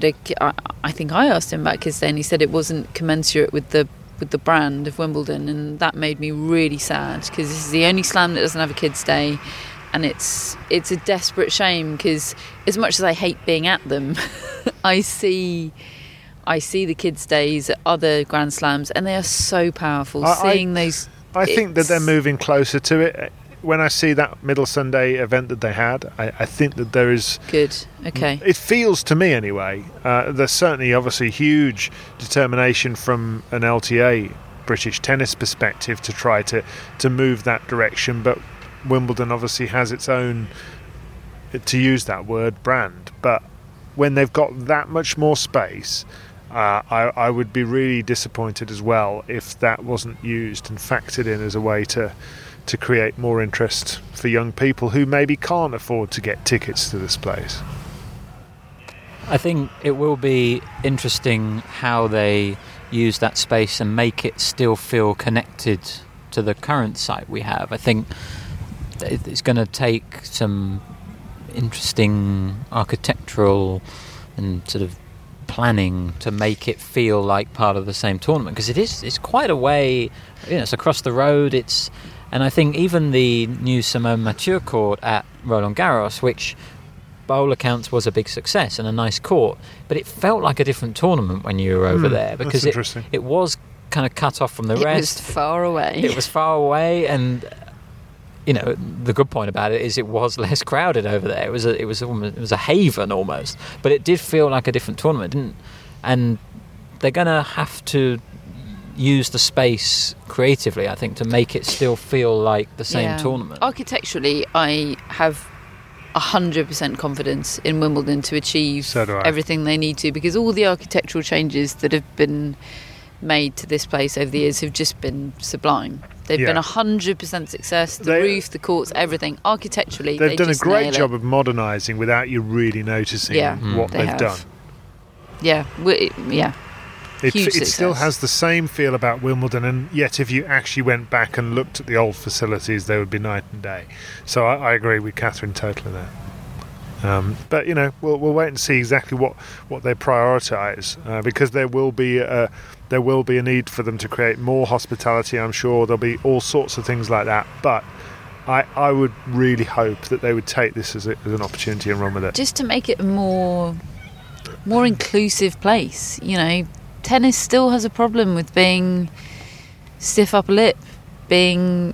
[SPEAKER 10] I think I asked him about Kids Day, and he said it wasn't commensurate with the brand of Wimbledon, and that made me really sad, because this is the only slam that doesn't have a Kids Day. And it's a desperate shame, because as much as I hate being at them, I see the Kids' Days at other Grand Slams, and they are so powerful. I
[SPEAKER 9] think that they're moving closer to it. When I see that Middle Sunday event that they had, I think that there is...
[SPEAKER 10] Good, okay.
[SPEAKER 9] It feels to me, anyway, there's certainly obviously huge determination from an LTA British tennis perspective to try to move that direction, but Wimbledon obviously has its own, to use that word, brand. But when they've got that much more space, I would be really disappointed as well if that wasn't used and factored in as a way to create more interest for young people who maybe can't afford to get tickets to this place.
[SPEAKER 12] I think it will be interesting how they use that space and make it still feel connected to the current site we have. I think it's going to take some interesting architectural and sort of planning to make it feel like part of the same tournament, because it's quite a way, it's across the road, and I think even the new Simone Mathieu court at Roland Garros, which by all accounts was a big success and a nice court, but it felt like a different tournament when you were over there, because it was kind of cut off from the rest.
[SPEAKER 10] It was far away.
[SPEAKER 12] It was far away, and the good point about it is it was less crowded over there. It was a haven almost, but it did feel like a different tournament, didn't? And they're going to have to use the space creatively, I think, to make it still feel like the same tournament.
[SPEAKER 10] Architecturally, I have 100% confidence in Wimbledon to achieve everything they need to, because all the architectural changes that have been made to this place over the years have just been sublime. They've been 100% success. The roof, the courts, everything. Architecturally,
[SPEAKER 9] they've done a great job of modernising without you really noticing what they've done.
[SPEAKER 10] Yeah,
[SPEAKER 9] It still has the same feel about Wimbledon, and yet if you actually went back and looked at the old facilities, they would be night and day. So I agree with Catherine totally there. But we'll wait and see exactly what they prioritise, because there will be a need for them to create more hospitality. I'm sure there'll be all sorts of things like that. But I would really hope that they would take this as an opportunity and run with it,
[SPEAKER 10] just to make it a more inclusive place. Tennis still has a problem with being stiff upper lip, being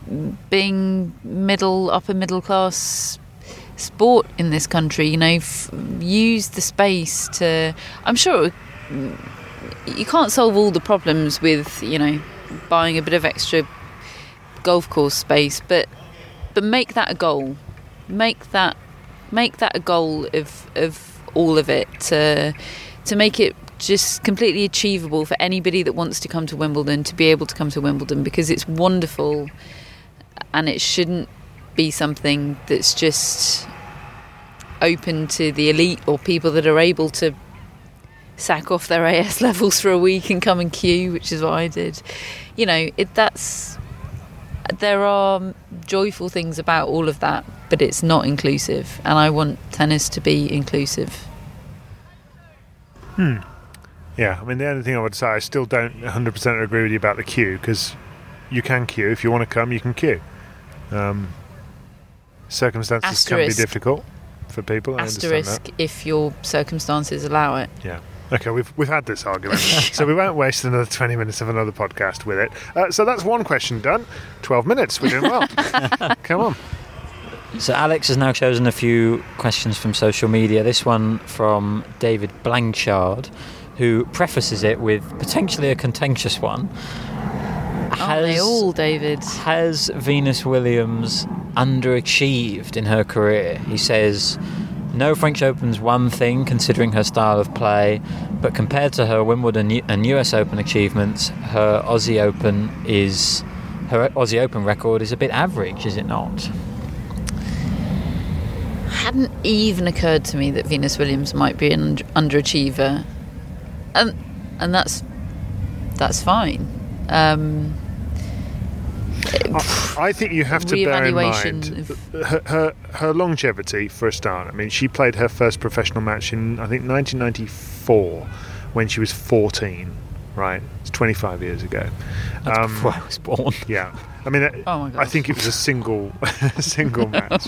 [SPEAKER 10] upper middle class sport in this country. Use the space to. I'm sure you can't solve all the problems with buying a bit of extra golf course space, but make that a goal. Make that a goal of all of it, to make it just completely achievable for anybody that wants to come to Wimbledon to be able to come to Wimbledon, because it's wonderful, and it shouldn't be something that's just open to the elite or people that are able to sack off their AS levels for a week and come and queue, which is what I did. There are joyful things about all of that, but it's not inclusive, and I want tennis to be inclusive.
[SPEAKER 9] Yeah, I mean, the only thing I would say, I still don't 100% agree with you about the queue, because you can queue. If you want to come, you can queue. Circumstances can be difficult for people.
[SPEAKER 10] Asterisk if your circumstances allow it.
[SPEAKER 9] Yeah. Okay, we've had this argument, so we won't waste another 20 minutes of another podcast with it. So that's one question done. 12 minutes, we're doing well. Come on.
[SPEAKER 12] So Alex has now chosen a few questions from social media. This one from David Blanchard, who prefaces it with potentially a contentious one.
[SPEAKER 10] Aren't they all, David?
[SPEAKER 12] Has Venus Williams underachieved in her career? He says, no French Open's one thing considering her style of play, but compared to her Wimbledon and US Open achievements, her Aussie Open record is a bit average, is it not?
[SPEAKER 10] hadn't even occurred to me that Venus Williams might be an underachiever, and that's fine.
[SPEAKER 9] I think you have to bear in mind her longevity for a start. I mean, she played her first professional match in, I think, 1994 when she was 14. Right, it's 25 years ago.
[SPEAKER 12] That's before I was born.
[SPEAKER 9] Yeah, I mean, I think it was a single match.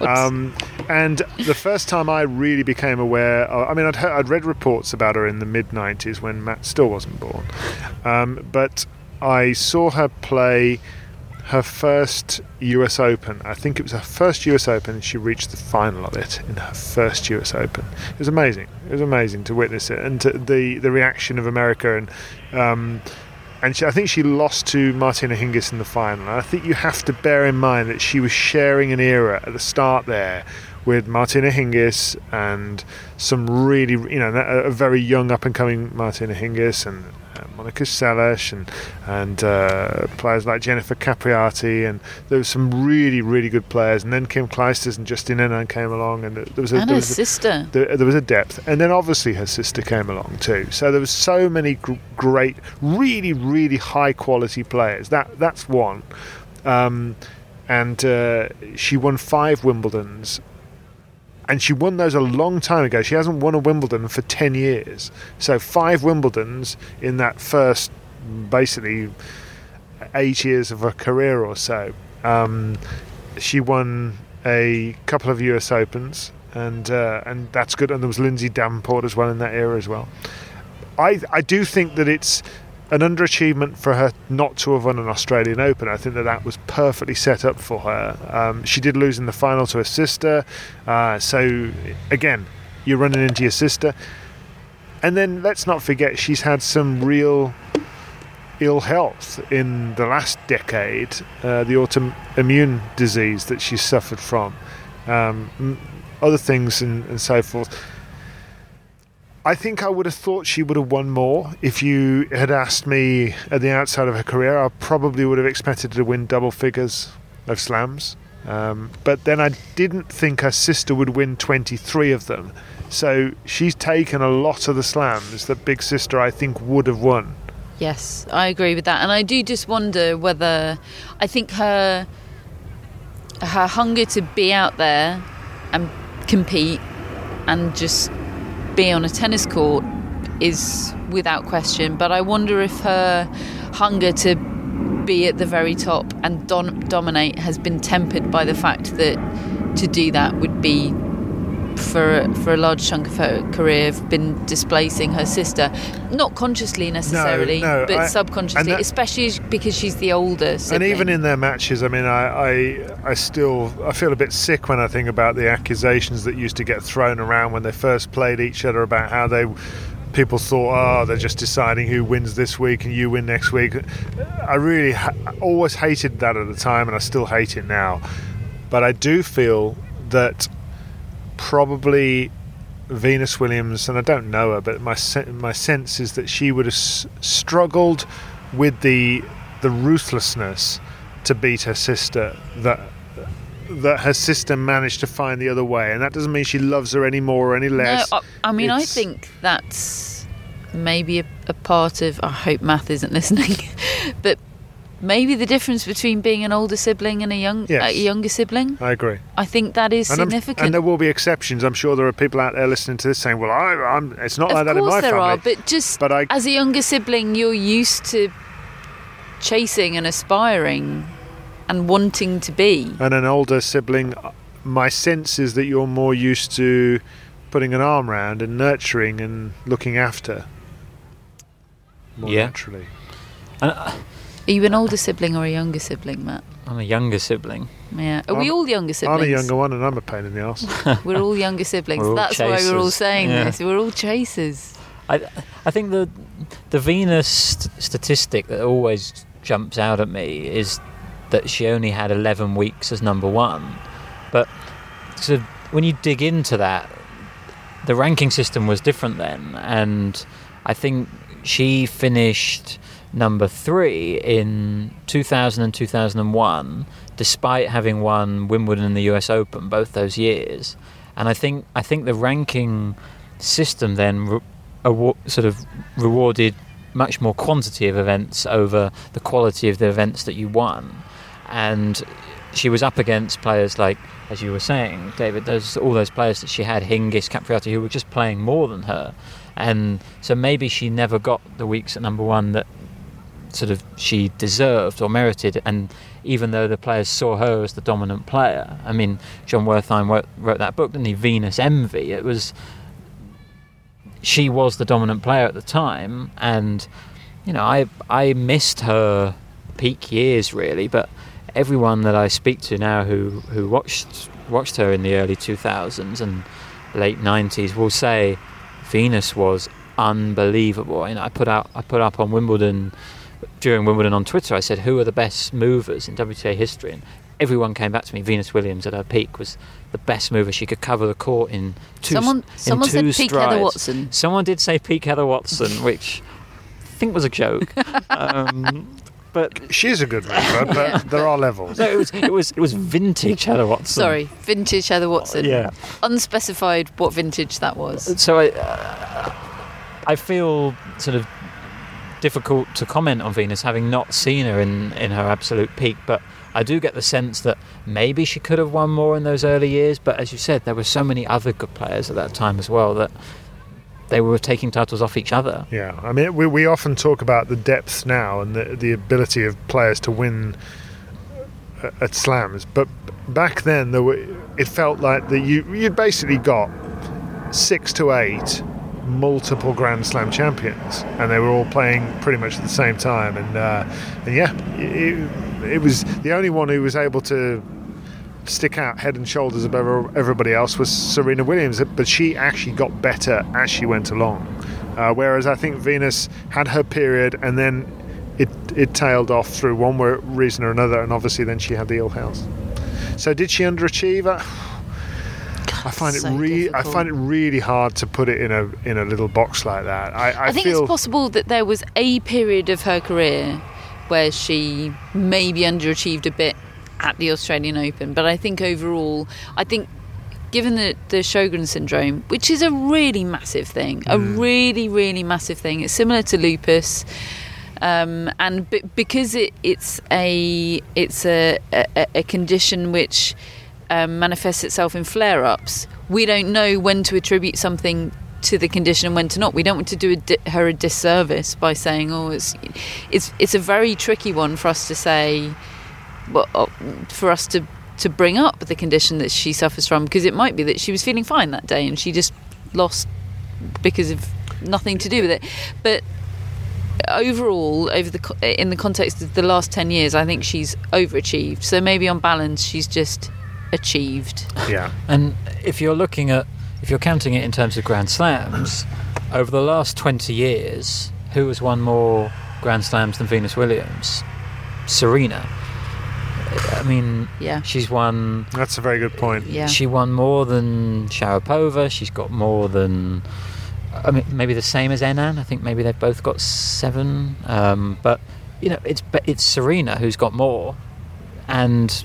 [SPEAKER 9] And the first time I really became aware, I'd read reports about her in the mid 90s when Matt still wasn't born, but I saw her play her first US Open. I think it was her first US Open, and she reached the final of it in her first US Open. It was amazing. It was amazing to witness it, and to the reaction of America. And I think she lost to Martina Hingis in the final. And I think you have to bear in mind that she was sharing an era at the start there with Martina Hingis and some really, a very young up-and-coming Martina Hingis and Monica Seles and players like Jennifer Capriati, and there were some really, really good players. And then Kim Clijsters and Justine Henin came along, and there was
[SPEAKER 10] her sister.
[SPEAKER 9] There was a depth, and then obviously her sister came along too. So there was so many great, really, really high quality players. That's one, and she won 5 Wimbledons. And she won those a long time ago. She hasn't won a Wimbledon for 10 years. So 5 Wimbledons in that first, basically, 8 years of her career or so. She won a couple of US Opens, and that's good. And there was Lindsay Davenport as well in that era as well. I do think that it's an underachievement for her not to have won an Australian Open. I think that was perfectly set up for her. She did lose in the final to her sister. So, again, you're running into your sister. And then let's not forget, she's had some real ill health in the last decade. The autoimmune disease that she's suffered from. Other things and so forth. I think I would have thought she would have won more. If you had asked me at the outset of her career, I probably would have expected her to win double figures of slams. But then I didn't think her sister would win 23 of them. So she's taken a lot of the slams that big sister, I think, would have won.
[SPEAKER 10] Yes, I agree with that. And I do just wonder whether... I think her hunger to be out there and compete and just be on a tennis court is without question, but I wonder if her hunger to be at the very top and dominate has been tempered by the fact that to do that would be, for a large chunk of her career, have been displacing her sister, not consciously necessarily, but subconsciously, especially because she's the older sibling.
[SPEAKER 9] And even in their matches, I mean, I feel a bit sick when I think about the accusations that used to get thrown around when they first played each other about how people thought, they're just deciding who wins this week and you win next week. I really always hated that at the time, and I still hate it now. But I do feel that probably Venus Williams, and I don't know her, but my sense is that she would have struggled with the ruthlessness to beat her sister that her sister managed to find the other way. And that doesn't mean she loves her any more or any less.
[SPEAKER 10] No, I think that's maybe a part of... I hope Matt isn't listening, but maybe the difference between being an older sibling and a younger sibling.
[SPEAKER 9] I agree.
[SPEAKER 10] I think that is significant.
[SPEAKER 9] And there will be exceptions. I'm sure there are people out there listening to this saying, well, it's not like that in my family. Of
[SPEAKER 10] course there are, but as a younger sibling, you're used to chasing and aspiring and wanting to be. And
[SPEAKER 9] an older sibling, my sense is that you're more used to putting an arm around and nurturing and looking after more naturally.
[SPEAKER 10] And are you an older sibling or a younger sibling, Matt?
[SPEAKER 12] I'm a younger sibling.
[SPEAKER 10] Yeah. Are we all younger siblings?
[SPEAKER 9] I'm a younger one, and I'm a pain in the arse.
[SPEAKER 10] We're all younger siblings.
[SPEAKER 12] All
[SPEAKER 10] That's
[SPEAKER 12] chasers.
[SPEAKER 10] why we're all saying this. We're all chasers.
[SPEAKER 12] I think the Venus statistic that always jumps out at me is that she only had 11 weeks as number one. But so when you dig into that, the ranking system was different then, and I think she finished number 3 in 2000 and 2001, despite having won Wimbledon and the US Open both those years. And I think the ranking system then sort of rewarded much more quantity of events over the quality of the events that you won. And she was up against players like, as you were saying, David, there's all those players that she had, Hingis, Capriati, who were just playing more than her. And so maybe she never got the weeks at number one that sort of she deserved or merited. And even though the players saw her as the dominant player, I mean, John Wertheim wrote that book, didn't he? Venus Envy. She was the dominant player at the time, and I missed her peak years really, but everyone that I speak to now who watched her in the early 2000s and late 90s will say Venus was unbelievable. I put up on Wimbledon, during Wimbledon on Twitter, I said, who are the best movers in WTA history? And everyone came back to me. Venus Williams at her peak was the best mover. She could cover the court in two
[SPEAKER 10] Someone said
[SPEAKER 12] strides.
[SPEAKER 10] peak Heather Watson.
[SPEAKER 12] Someone did say peak Heather Watson, which I think was a joke. But
[SPEAKER 9] she's a good mover, but there are levels.
[SPEAKER 12] No, it was vintage Heather Watson.
[SPEAKER 10] Sorry, vintage Heather Watson.
[SPEAKER 12] Yeah,
[SPEAKER 10] unspecified what vintage that was.
[SPEAKER 12] So I feel sort of difficult to comment on Venus, having not seen her in her absolute peak, but I do get the sense that maybe she could have won more in those early years. But as you said, there were so many other good players at that time as well that they were taking titles off each other.
[SPEAKER 9] Yeah, I mean, we often talk about the depth now and the ability of players to win at slams, but back then it felt like that you'd basically got 6 to 8 multiple Grand Slam champions, and they were all playing pretty much at the same time. And yeah, it was the only one who was able to stick out head and shoulders above everybody else was Serena Williams, but she actually got better as she went along, whereas I think Venus had her period and then it tailed off through one reason or another, and obviously then she had the ill health. So did she underachieve? I find it really hard to put it in a little box like that. I
[SPEAKER 10] think
[SPEAKER 9] feel
[SPEAKER 10] it's possible that there was a period of her career where she maybe underachieved a bit at the Australian Open, but I think overall, given the Sjogren syndrome, which is a really massive thing, a really, really massive thing, it's similar to lupus, and because it's a condition which manifests itself in flare-ups, we don't know when to attribute something to the condition and when to not. We don't want to do her a disservice by saying, it's a very tricky one for us to say, for us to bring up the condition that she suffers from, because it might be that she was feeling fine that day and she just lost because of nothing to do with it. But overall, in the context of the last 10 years, I think she's overachieved. So maybe on balance, she's just achieved.
[SPEAKER 9] Yeah.
[SPEAKER 12] And if you're counting it in terms of Grand Slams, over the last 20 years, who has won more Grand Slams than Venus Williams? Serena. I mean,
[SPEAKER 10] yeah,
[SPEAKER 12] she's won.
[SPEAKER 9] That's a very good point.
[SPEAKER 10] Yeah.
[SPEAKER 12] She won more than Sharapova. She's got more than, I mean, maybe the same as Enan. I think maybe they've both got 7. But it's Serena who's got more, and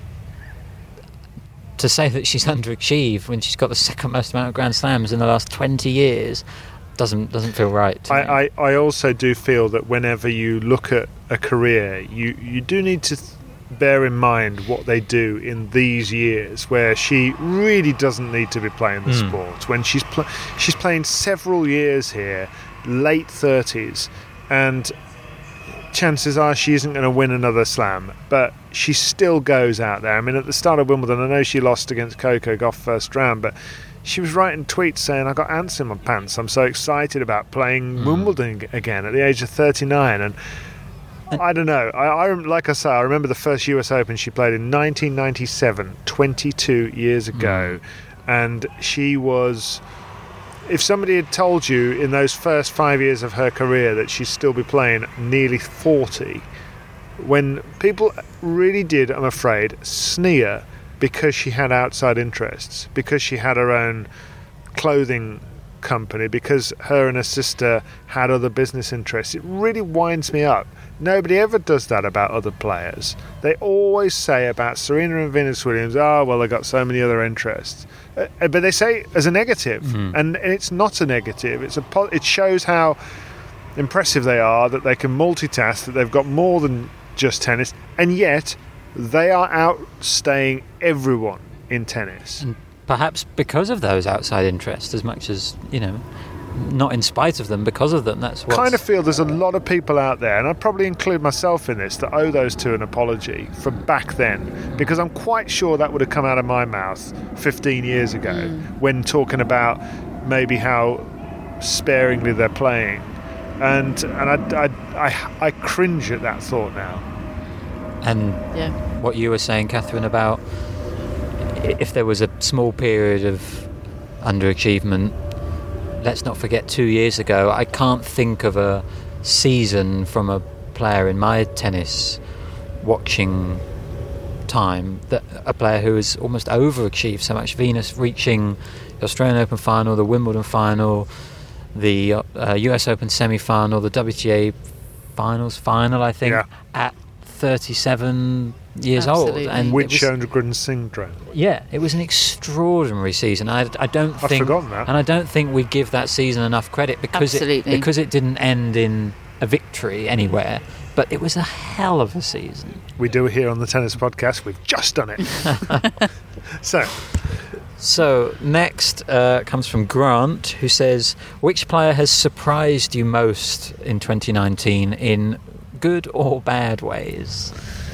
[SPEAKER 12] to say that she's underachieved when she's got the second most amount of Grand Slams in the last 20 years doesn't feel right to me.
[SPEAKER 9] I also do feel that whenever you look at a career, you do need to bear in mind what they do in these years where she really doesn't need to be playing the sport. When she's playing several years here, late 30s, and chances are she isn't going to win another slam, but she still goes out there. I mean, at the start of Wimbledon, I know she lost against Coco Gauff first round, but she was writing tweets saying, I got ants in my pants, I'm so excited about playing Wimbledon again at the age of 39. And I don't know. I like I say, I remember the first US Open she played in 1997, 22 years ago. And she was... If somebody had told you in those first 5 years of her career that she'd still be playing nearly 40, when people really did, I'm afraid, sneer because she had outside interests, because she had her own clothing company, because her and her sister had other business interests, it really winds me up nobody ever does that about other players. They always say about Serena and Venus Williams, oh, well, they've got so many other interests. But they say as a negative, and it's not a negative. It shows how impressive they are, that they can multitask, that they've got more than just tennis, and yet they are outstaying everyone in tennis.
[SPEAKER 12] And perhaps because of those outside interests, as much as, not in spite of them, because of them. That's what
[SPEAKER 9] I kind of feel there's a lot of people out there, and I'd probably include myself in this, that owe those two an apology for back then, because I'm quite sure that would have come out of my mouth 15 years ago when talking about maybe how sparingly they're playing, and I cringe at that thought now.
[SPEAKER 12] And what you were saying, Catherine, about if there was a small period of underachievement, let's not forget 2 years ago, I can't think of a season from a player in my tennis watching time, that a player who has almost overachieved so much. Venus reaching the Australian Open final, the Wimbledon final, the US Open semi-final, the WTA final, I think, at 37 years old, and
[SPEAKER 9] Wijongren syndrome.
[SPEAKER 12] Yeah, it was an extraordinary season. I've
[SPEAKER 9] forgotten that,
[SPEAKER 12] and I don't think we give that season enough credit because it didn't end in a victory anywhere. But it was a hell of a season.
[SPEAKER 9] We do it here on the Tennis Podcast. We've just done it.
[SPEAKER 12] So next comes from Grant, who says, which player has surprised you most in 2019 in good or bad ways?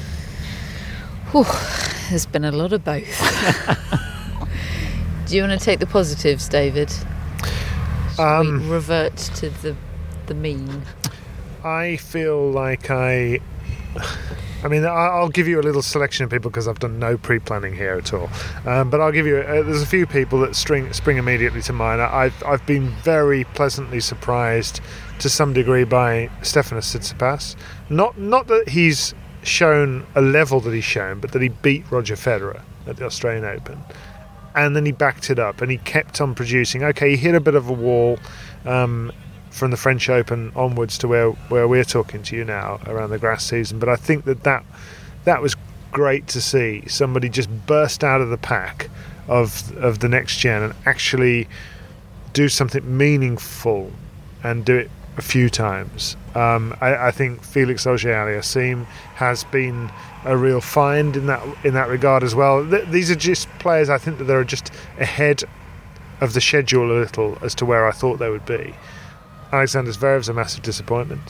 [SPEAKER 10] There's been a lot of both. Do you want to take the positives, David? Shall we revert to the mean?
[SPEAKER 9] I feel like I'll give you a little selection of people because I've done no pre-planning here at all. But I'll give you. There's a few people that spring immediately to mind. I've been very pleasantly surprised to some degree by Stefanos Tsitsipas. Not that he's shown a level that he's shown, but that he beat Roger Federer at the Australian Open, and then he backed it up and he kept on producing. Okay, he hit a bit of a wall from the French Open onwards to where we're talking to you now around the grass season, but I think that was great to see somebody just burst out of the pack of the next gen and actually do something meaningful and do it a few times. I think Felix Auger-Aliassime has been a real find in that regard as well. These are just players, I think, that they're just ahead of the schedule a little as to where I thought they would be. Alexander Zverev's a massive disappointment.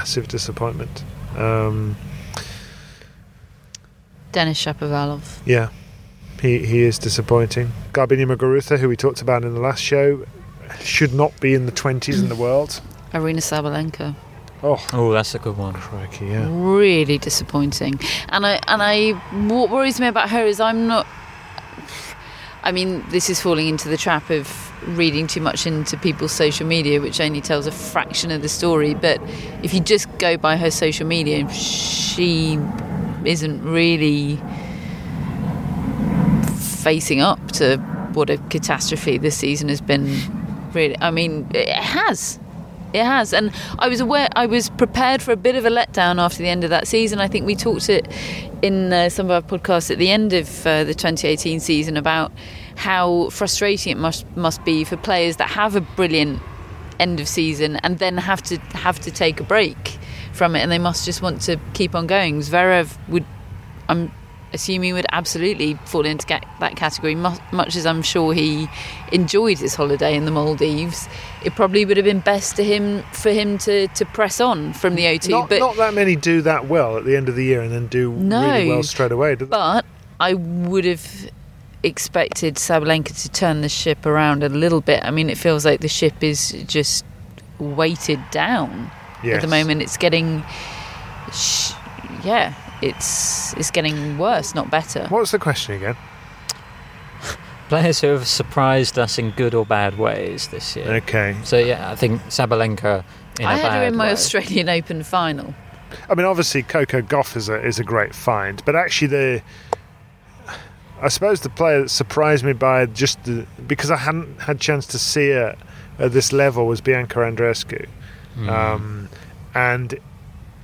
[SPEAKER 10] Denis Shapovalov.
[SPEAKER 9] Yeah, he is disappointing. Garbiñe Muguruza, who we talked about in the last show, should not be in the 20s in the world.
[SPEAKER 10] Aryna Sabalenka.
[SPEAKER 12] Oh, that's a good one.
[SPEAKER 9] Crikey, yeah.
[SPEAKER 10] Really disappointing. And what worries me about her is this is falling into the trap of reading too much into people's social media, which only tells a fraction of the story. But if you just go by her social media, she isn't really facing up to what a catastrophe this season has been. Really, it has. And I was prepared for a bit of a letdown after the end of that season. I think we talked it in some of our podcasts at the end of the 2018 season about how frustrating it must be for players that have a brilliant end of season and then have to take a break from it, and they must just want to keep on going. Zverev I'm assuming would absolutely fall into that category, much as I'm sure he enjoyed his holiday in the Maldives. It probably would have been best for him to press on from the O2.
[SPEAKER 9] But not that many do that well at the end of the year and then do really well straight away, do they?
[SPEAKER 10] But I would have expected Sabalenka to turn the ship around a little bit. It feels like the ship is just weighted down at the moment. It's getting... It's getting worse, not better.
[SPEAKER 9] What's the question again?
[SPEAKER 12] Players who have surprised us in good or bad ways this year.
[SPEAKER 9] Okay.
[SPEAKER 12] So I think Sabalenka in a bad way.
[SPEAKER 10] I had her in my Australian Open final.
[SPEAKER 9] Obviously Coco Gauff is a great find, but actually I suppose the player that surprised me by because I hadn't had a chance to see her at this level was Bianca Andreescu. And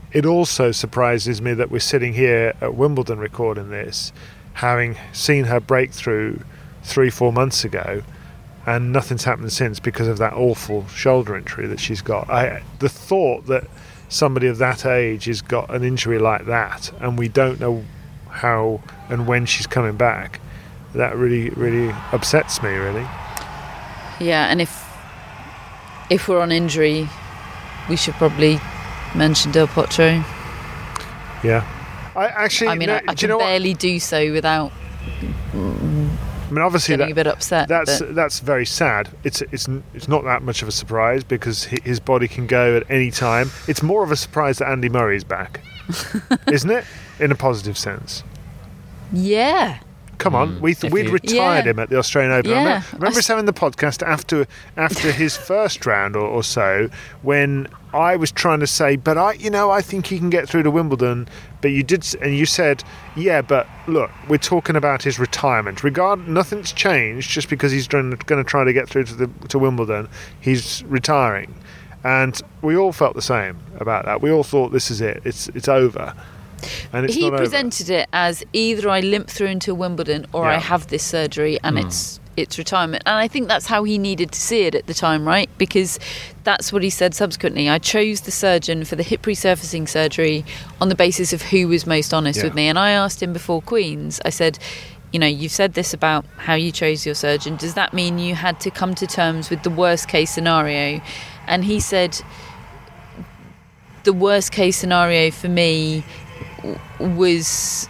[SPEAKER 9] it also surprises me that we're sitting here at Wimbledon recording this, having seen her breakthrough 3-4 months ago, and nothing's happened since because of that awful shoulder injury that she's got. The thought that somebody of that age has got an injury like that, and we don't know how and when she's coming back, that really, really upsets me, really.
[SPEAKER 10] Yeah, and if we're on injury, we should probably mention Del Potro.
[SPEAKER 9] Yeah. I can
[SPEAKER 10] barely do so without
[SPEAKER 9] obviously
[SPEAKER 10] getting a bit upset.
[SPEAKER 9] That's very sad. It's not that much of a surprise because his body can go at any time. It's more of a surprise that Andy Murray's back, isn't it? In a positive sense.
[SPEAKER 10] Yeah.
[SPEAKER 9] Come on, we'd retired him at the Australian Open.
[SPEAKER 10] Yeah.
[SPEAKER 9] Remember us having the podcast after his first round or so, when I was trying to say, but I think he can get through to Wimbledon. But you did, and you said, yeah, but look, we're talking about his retirement. Nothing's changed just because he's going to try to get through to Wimbledon. He's retiring, and we all felt the same about that. We all thought, this is it. It's over. And it's
[SPEAKER 10] he presented it as either I limp through into Wimbledon or I have this surgery and it's retirement. And I think that's how he needed to see it at the time, right? Because that's what he said subsequently. I chose the surgeon for the hip resurfacing surgery on the basis of who was most honest with me. And I asked him before Queen's, I said, you've said this about how you chose your surgeon. Does that mean you had to come to terms with the worst case scenario? And he said, the worst case scenario for me was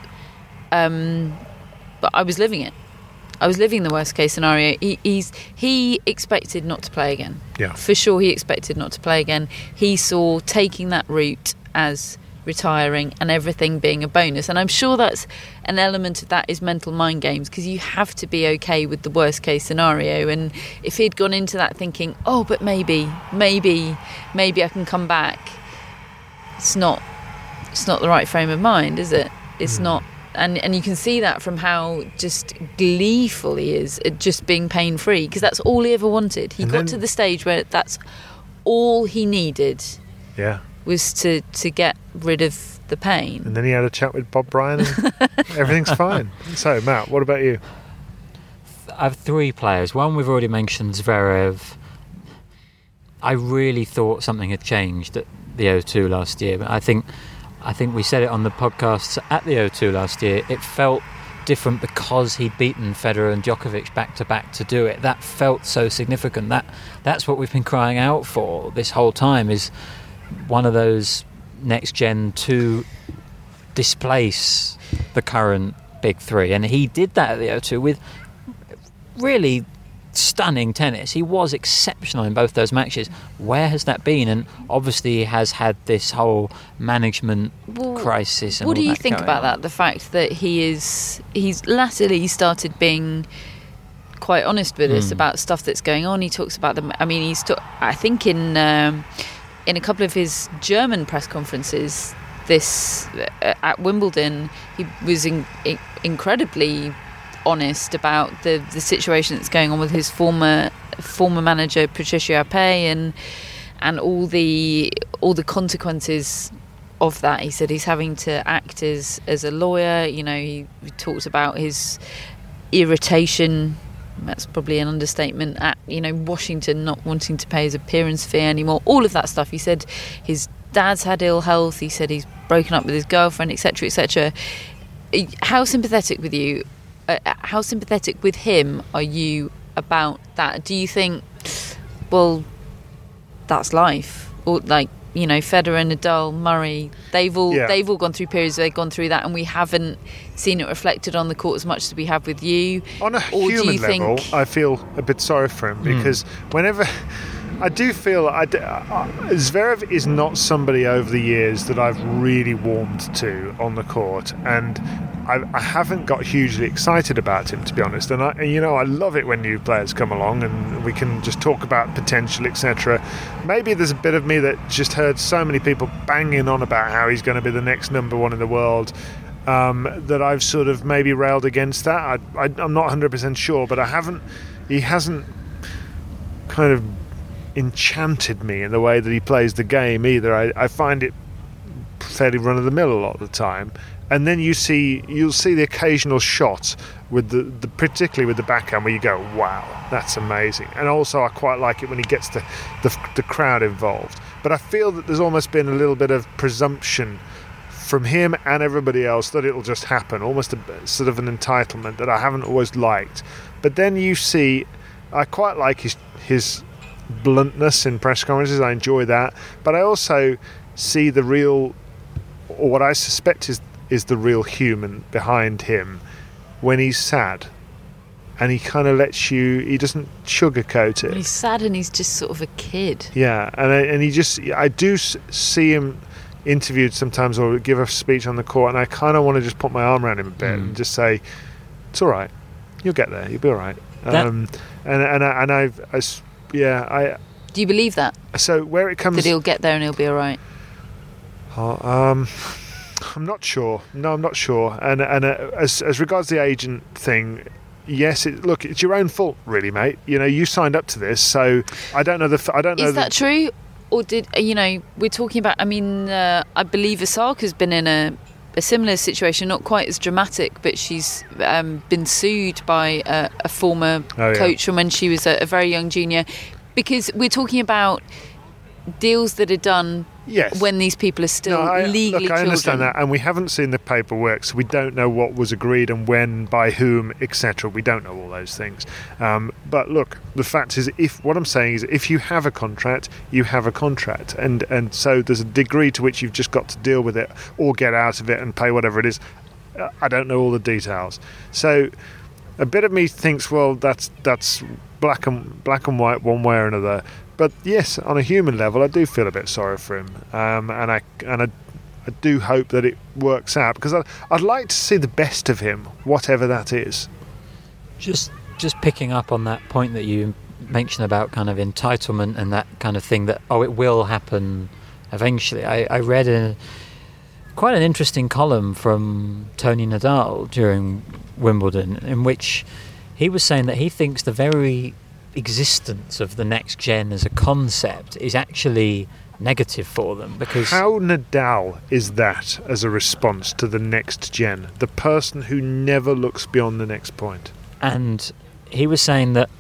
[SPEAKER 10] but I was living it. I was living the worst case scenario. He expected not to play again.
[SPEAKER 9] Yeah.
[SPEAKER 10] For sure he expected not to play again. He saw taking that route as retiring and everything being a bonus. And I'm sure that's an element of that is mental mind games, because you have to be okay with the worst case scenario. And if he'd gone into that thinking, oh, but maybe I can come back, it's not the right frame of mind, is it? It's not, and you can see that from how just gleeful he is at just being pain-free, because that's all he ever wanted. He got to the stage where that's all he needed.
[SPEAKER 9] Yeah.
[SPEAKER 10] Was to get rid of the pain.
[SPEAKER 9] And then he had a chat with Bob Bryan and everything's fine. So, Matt, what about you?
[SPEAKER 12] I have 3 players. One we've already mentioned, Zverev. I really thought something had changed at the O2 last year, but I think we said it on the podcast at the O2 last year. It felt different because he'd beaten Federer and Djokovic back-to-back to do it. That felt so significant. That's what we've been crying out for this whole time, is one of those next gen to displace the current big 3. And he did that at the O2 with really stunning tennis. He was exceptional in both those matches. Where has that been? And obviously he has had this whole management crisis. And
[SPEAKER 10] what do you
[SPEAKER 12] that
[SPEAKER 10] think about that? The fact that he's latterly started being quite honest with us about stuff that's going on. He talks about them. I mean, I think in a couple of his German press conferences at Wimbledon, he was incredibly honest about the situation that's going on with his former manager Patricio Apey and all the consequences of that. He said he's having to act as a lawyer. He talked about his irritation. That's probably an understatement at Washington not wanting to pay his appearance fee anymore. All of that stuff. He said his dad's had ill health. He said he's broken up with his girlfriend, etc., etc. How sympathetic with you? How sympathetic with him are you about that? Do you think, well, that's life, or Federer, Nadal, Murray, they've all gone through periods where they've gone through that, and we haven't seen it reflected on the court as much as we have with you.
[SPEAKER 9] On a human level, I feel a bit sorry for him, because whenever I do feel Zverev is not somebody over the years that I've really warmed to on the court, and I haven't got hugely excited about him, to be honest. And I love it when new players come along and we can just talk about potential, etc. Maybe there's a bit of me that just heard so many people banging on about how he's going to be the next number one in the world, that I've sort of maybe railed against that. I'm not 100% sure, but he hasn't kind of enchanted me in the way that he plays the game either. I find it fairly run of the mill a lot of the time. And then you'll see the occasional shot with the particularly with the backhand where you go, wow, that's amazing. And also I quite like it when he gets the crowd involved. But I feel that there's almost been a little bit of presumption from him and everybody else that it'll just happen, almost a sort of an entitlement that I haven't always liked. But then you see, I quite like his bluntness in press conferences. I enjoy that. But I also see the real, or what I suspect is the real human behind him when he's sad, and he kind of lets you, he doesn't sugarcoat it.
[SPEAKER 10] He's sad and he's just sort of a kid.
[SPEAKER 9] Yeah, and he just, I do see him interviewed sometimes or give a speech on the court, and I kind of want to just put my arm around him a bit and just say, it's all right, you'll get there, you'll be all right.
[SPEAKER 10] Do you believe that?
[SPEAKER 9] So where it comes,
[SPEAKER 10] that he'll get there and he'll be all right?
[SPEAKER 9] I'm not sure. No, I'm not sure. And as regards the agent thing, yes, it's your own fault, really, mate. You know, you signed up to this, so I don't know. Is
[SPEAKER 10] that true, or did we're talking about? I mean, I believe Osaka's been in a similar situation, not quite as dramatic, but she's been sued by a former coach from when she was a very young junior, because we're talking about deals that are done when these people are still legally children.
[SPEAKER 9] I understand that, and we haven't seen the paperwork, so we don't know what was agreed and when, by whom, etc. We don't know all those things. But look, the fact is, if you have a contract, you have a contract, and so there's a degree to which you've just got to deal with it or get out of it and pay whatever it is. I don't know all the details, so a bit of me thinks, well, that's black and white one way or another. But yes, on a human level, I do feel a bit sorry for him, and I do hope that it works out, because I'd like to see the best of him, whatever that is.
[SPEAKER 12] Just picking up on that point that you mentioned about kind of entitlement and that kind of thing, that it will happen eventually. I read quite an interesting column from Tony Nadal during Wimbledon, in which he was saying that he thinks the very existence of the next gen as a concept is actually negative for them, because
[SPEAKER 9] how Nadal is that as a response to the next gen, the person who never looks beyond the next point.
[SPEAKER 12] And he was saying that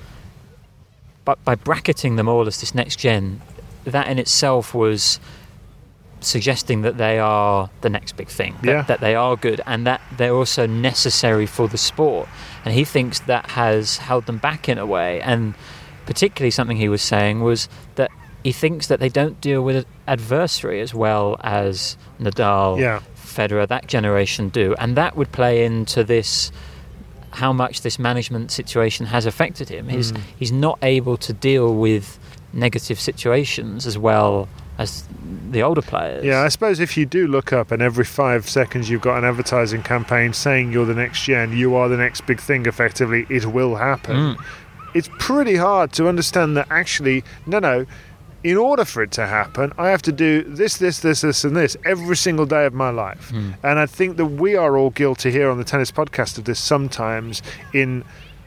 [SPEAKER 12] by bracketing them all as this next gen, that in itself was suggesting that they are the next big thing, that they are good, and that they're also necessary for the sport. And he thinks that has held them back in a way. And particularly something he was saying was that he thinks that they don't deal with adversary as well as Nadal, Federer, that generation do. And that would play into this, how much this management situation has affected him. He's not able to deal with negative situations as well as the older players.
[SPEAKER 9] Yeah, I suppose if you do look up and every 5 seconds you've got an advertising campaign saying you're the next gen, you are the next big thing, effectively, it will happen. It's pretty hard to understand that actually, no, in order for it to happen, I have to do this, and this every single day of my life. And I think that we are all guilty here on the Tennis Podcast of this sometimes, in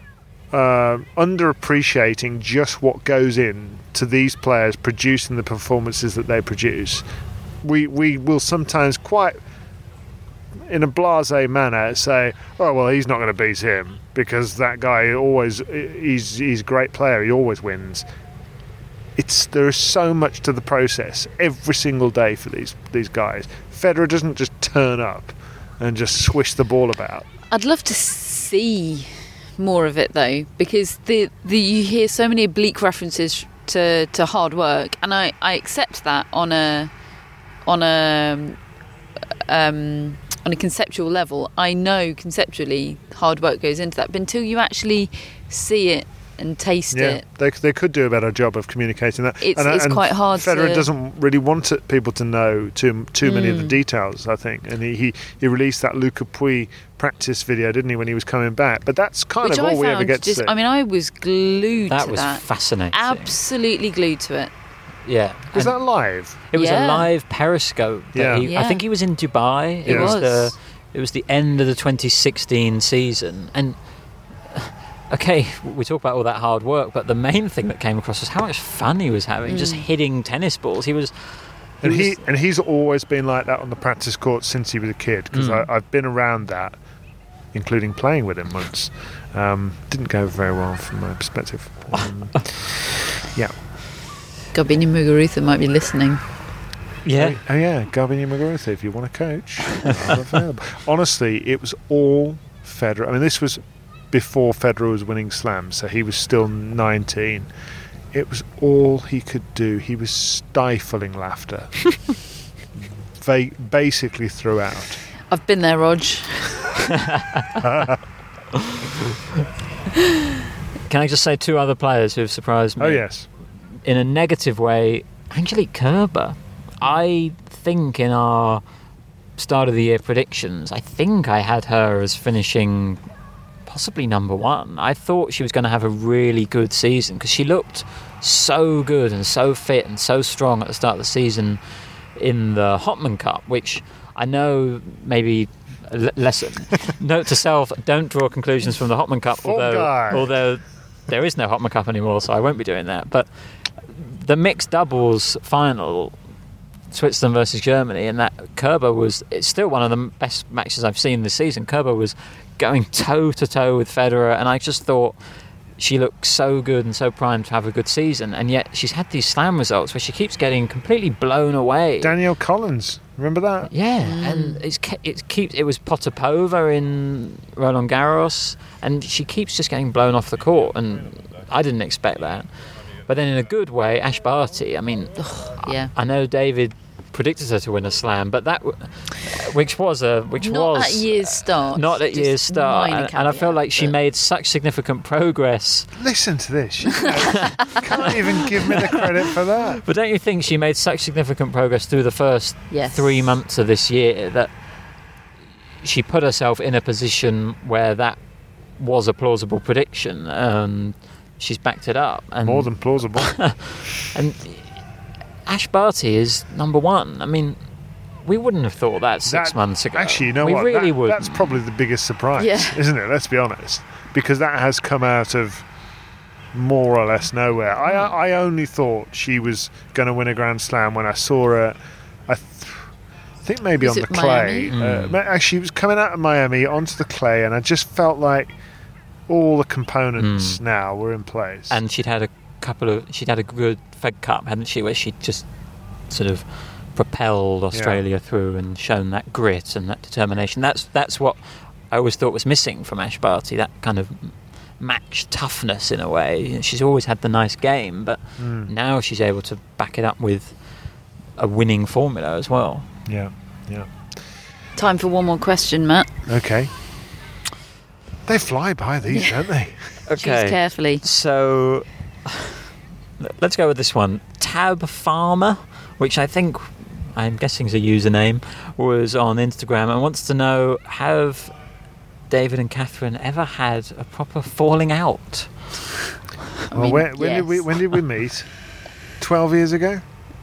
[SPEAKER 9] underappreciating just what goes in to these players producing the performances that they produce. We will sometimes, quite in a blasé manner, say, oh well, he's not going to beat him because that guy he's a great player, he always wins. There is so much to the process every single day for these guys. Federer doesn't just turn up and just swish the ball about.
[SPEAKER 10] I'd love to see more of it though, because you hear so many oblique references to hard work, and I accept that on a conceptual level. I know conceptually hard work goes into that, but until you actually see it and taste it,
[SPEAKER 9] they could do a better job of communicating that.
[SPEAKER 10] It's quite hard.
[SPEAKER 9] Federer doesn't really want people to know too many of the details, I think, and he released that Luca Pui practice video, didn't he, when he was coming back? But that's kind of all we ever get to see.
[SPEAKER 10] I mean, I was glued to that.
[SPEAKER 12] That was fascinating.
[SPEAKER 10] Absolutely glued to it.
[SPEAKER 12] Yeah.
[SPEAKER 9] Was that live?
[SPEAKER 12] It was a live Periscope. I think he was in Dubai. It was the end of the 2016 season, and okay, we talk about all that hard work, but the main thing that came across was how much fun he was having, just hitting tennis balls. He was
[SPEAKER 9] And he's always been like that on the practice court since he was a kid, because I've been around that, including playing with him once. Didn't go very well from my perspective. Yeah.
[SPEAKER 10] Garbini Muguruza might be listening.
[SPEAKER 12] Yeah.
[SPEAKER 9] Oh yeah, Garbini Muguruza, if you want to coach, I'm available. Honestly, it was all Federer. I mean, this was before Federer was winning slams, so he was still 19. It was all he could do. He was stifling laughter, basically throughout.
[SPEAKER 10] I've been there, Rog.
[SPEAKER 12] Can I just say two other players who have surprised me?
[SPEAKER 9] Oh yes.
[SPEAKER 12] In a negative way, Angelique Kerber. I think in our start of the year predictions, I think I had her as finishing possibly number one. I thought she was going to have a really good season because she looked so good and so fit and so strong at the start of the season in the Hopman Cup, which I know maybe lesson. Note to self, don't draw conclusions from the Hopman Cup, although there is no Hopman Cup anymore, so I won't be doing that. But the mixed doubles final, Switzerland versus Germany, and that it's still one of the best matches I've seen this season. Kerber was going toe to toe with Federer, and I just thought she looked so good and so primed to have a good season, and yet she's had these slam results where she keeps getting completely blown away.
[SPEAKER 9] Danielle Collins, remember that?
[SPEAKER 12] Yeah, and it was Potapova in Roland Garros, and she keeps just getting blown off the court, and I didn't expect that. But then in a good way, Ash Barty, I mean, I know David predicted her to win a slam, but that which was
[SPEAKER 10] not at year's start,
[SPEAKER 12] and I felt like she made such significant progress.
[SPEAKER 9] Listen to this, you can't even give me the credit for that.
[SPEAKER 12] But don't you think she made such significant progress through the first 3 months of this year that she put herself in a position where that was a plausible prediction? She's backed it up, and
[SPEAKER 9] more than plausible.
[SPEAKER 12] And Ash Barty is number one. I mean, we wouldn't have thought that 6 months ago.
[SPEAKER 9] Actually, you know
[SPEAKER 12] we
[SPEAKER 9] what?
[SPEAKER 12] Really would.
[SPEAKER 9] That's probably the biggest surprise, isn't it? Let's be honest, because that has come out of more or less nowhere. I only thought she was going to win a Grand Slam when I saw her. I think maybe on the clay. Actually, she was coming out of Miami onto the clay, and I just felt like all the components now were in place.
[SPEAKER 12] And she'd had a good Fed Cup, hadn't she, where she just sort of propelled Australia through and shown that grit and that determination. That's what I always thought was missing from Ash Barty, that kind of match toughness in a way. She's always had the nice game, but now she's able to back it up with a winning formula as well.
[SPEAKER 9] Yeah.
[SPEAKER 10] Time for one more question, Matt.
[SPEAKER 9] Okay. They fly by these, don't they?
[SPEAKER 12] Okay.
[SPEAKER 10] Choose carefully.
[SPEAKER 12] So let's go with this one. Tab Farmer, which I'm guessing is a username, was on Instagram and wants to know, have David and Catherine ever had a proper falling out?
[SPEAKER 9] When did we meet? 12 years ago?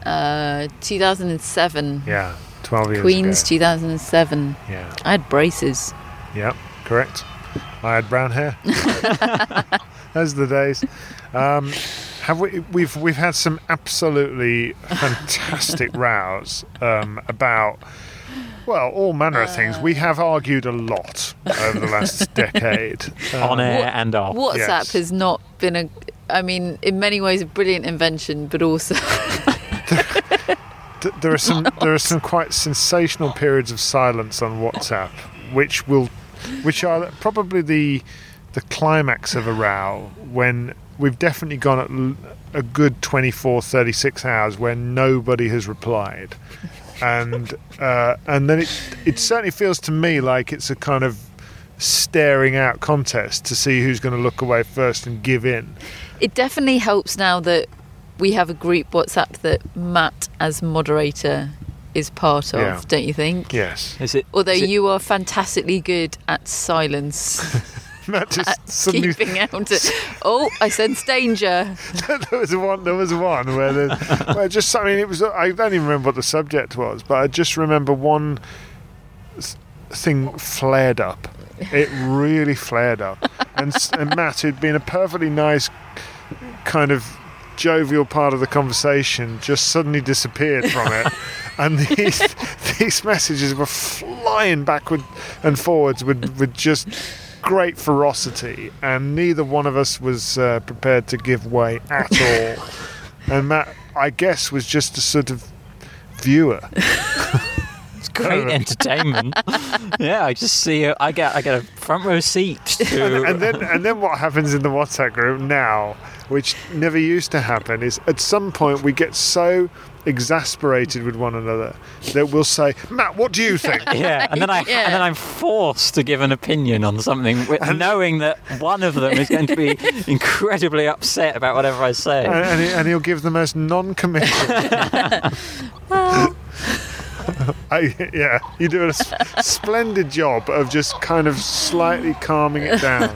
[SPEAKER 10] 2007.
[SPEAKER 9] Yeah, 12 years
[SPEAKER 10] Queen's
[SPEAKER 9] ago.
[SPEAKER 10] 2007.
[SPEAKER 9] Yeah.
[SPEAKER 10] I had braces.
[SPEAKER 9] Yep, correct. I had brown hair. Those are the days. We've had some absolutely fantastic rows about, well, all manner of things. We have argued a lot over the last decade.
[SPEAKER 12] On air and off.
[SPEAKER 10] WhatsApp has not been in many ways a brilliant invention, but also
[SPEAKER 9] there are some quite sensational periods of silence on WhatsApp, which are probably the climax of a row, when we've definitely gone at a good 24, 36 hours where nobody has replied. And then it certainly feels to me like it's a kind of staring out contest to see who's going to look away first and give in.
[SPEAKER 10] It definitely helps now that we have a group WhatsApp that Matt as moderator is part of, don't you think?
[SPEAKER 9] Yes.
[SPEAKER 10] Although you are fantastically good at silence.
[SPEAKER 9] Matt just
[SPEAKER 10] keeping out. I sense danger.
[SPEAKER 9] There was one where just, I mean, it was, I don't even remember what the subject was, but I just remember one thing flared up. It really flared up. And Matt, who'd been a perfectly nice kind of jovial part of the conversation, just suddenly disappeared from it. And these messages were flying backward and forwards with just great ferocity, and neither one of us was prepared to give way at all. And Matt, I guess, was just a sort of viewer.
[SPEAKER 12] It's great entertainment. Yeah, I just see I get a front row seat to...
[SPEAKER 9] and then what happens in the WhatsApp group now, which never used to happen, is at some point we get so exasperated with one another that we'll say, Matt, what do you think?
[SPEAKER 12] Yeah, and then I'm forced to give an opinion on something, knowing that one of them is going to be incredibly upset about whatever I say.
[SPEAKER 9] And he'll give the most non-committal. You do a splendid job of just kind of slightly calming it down.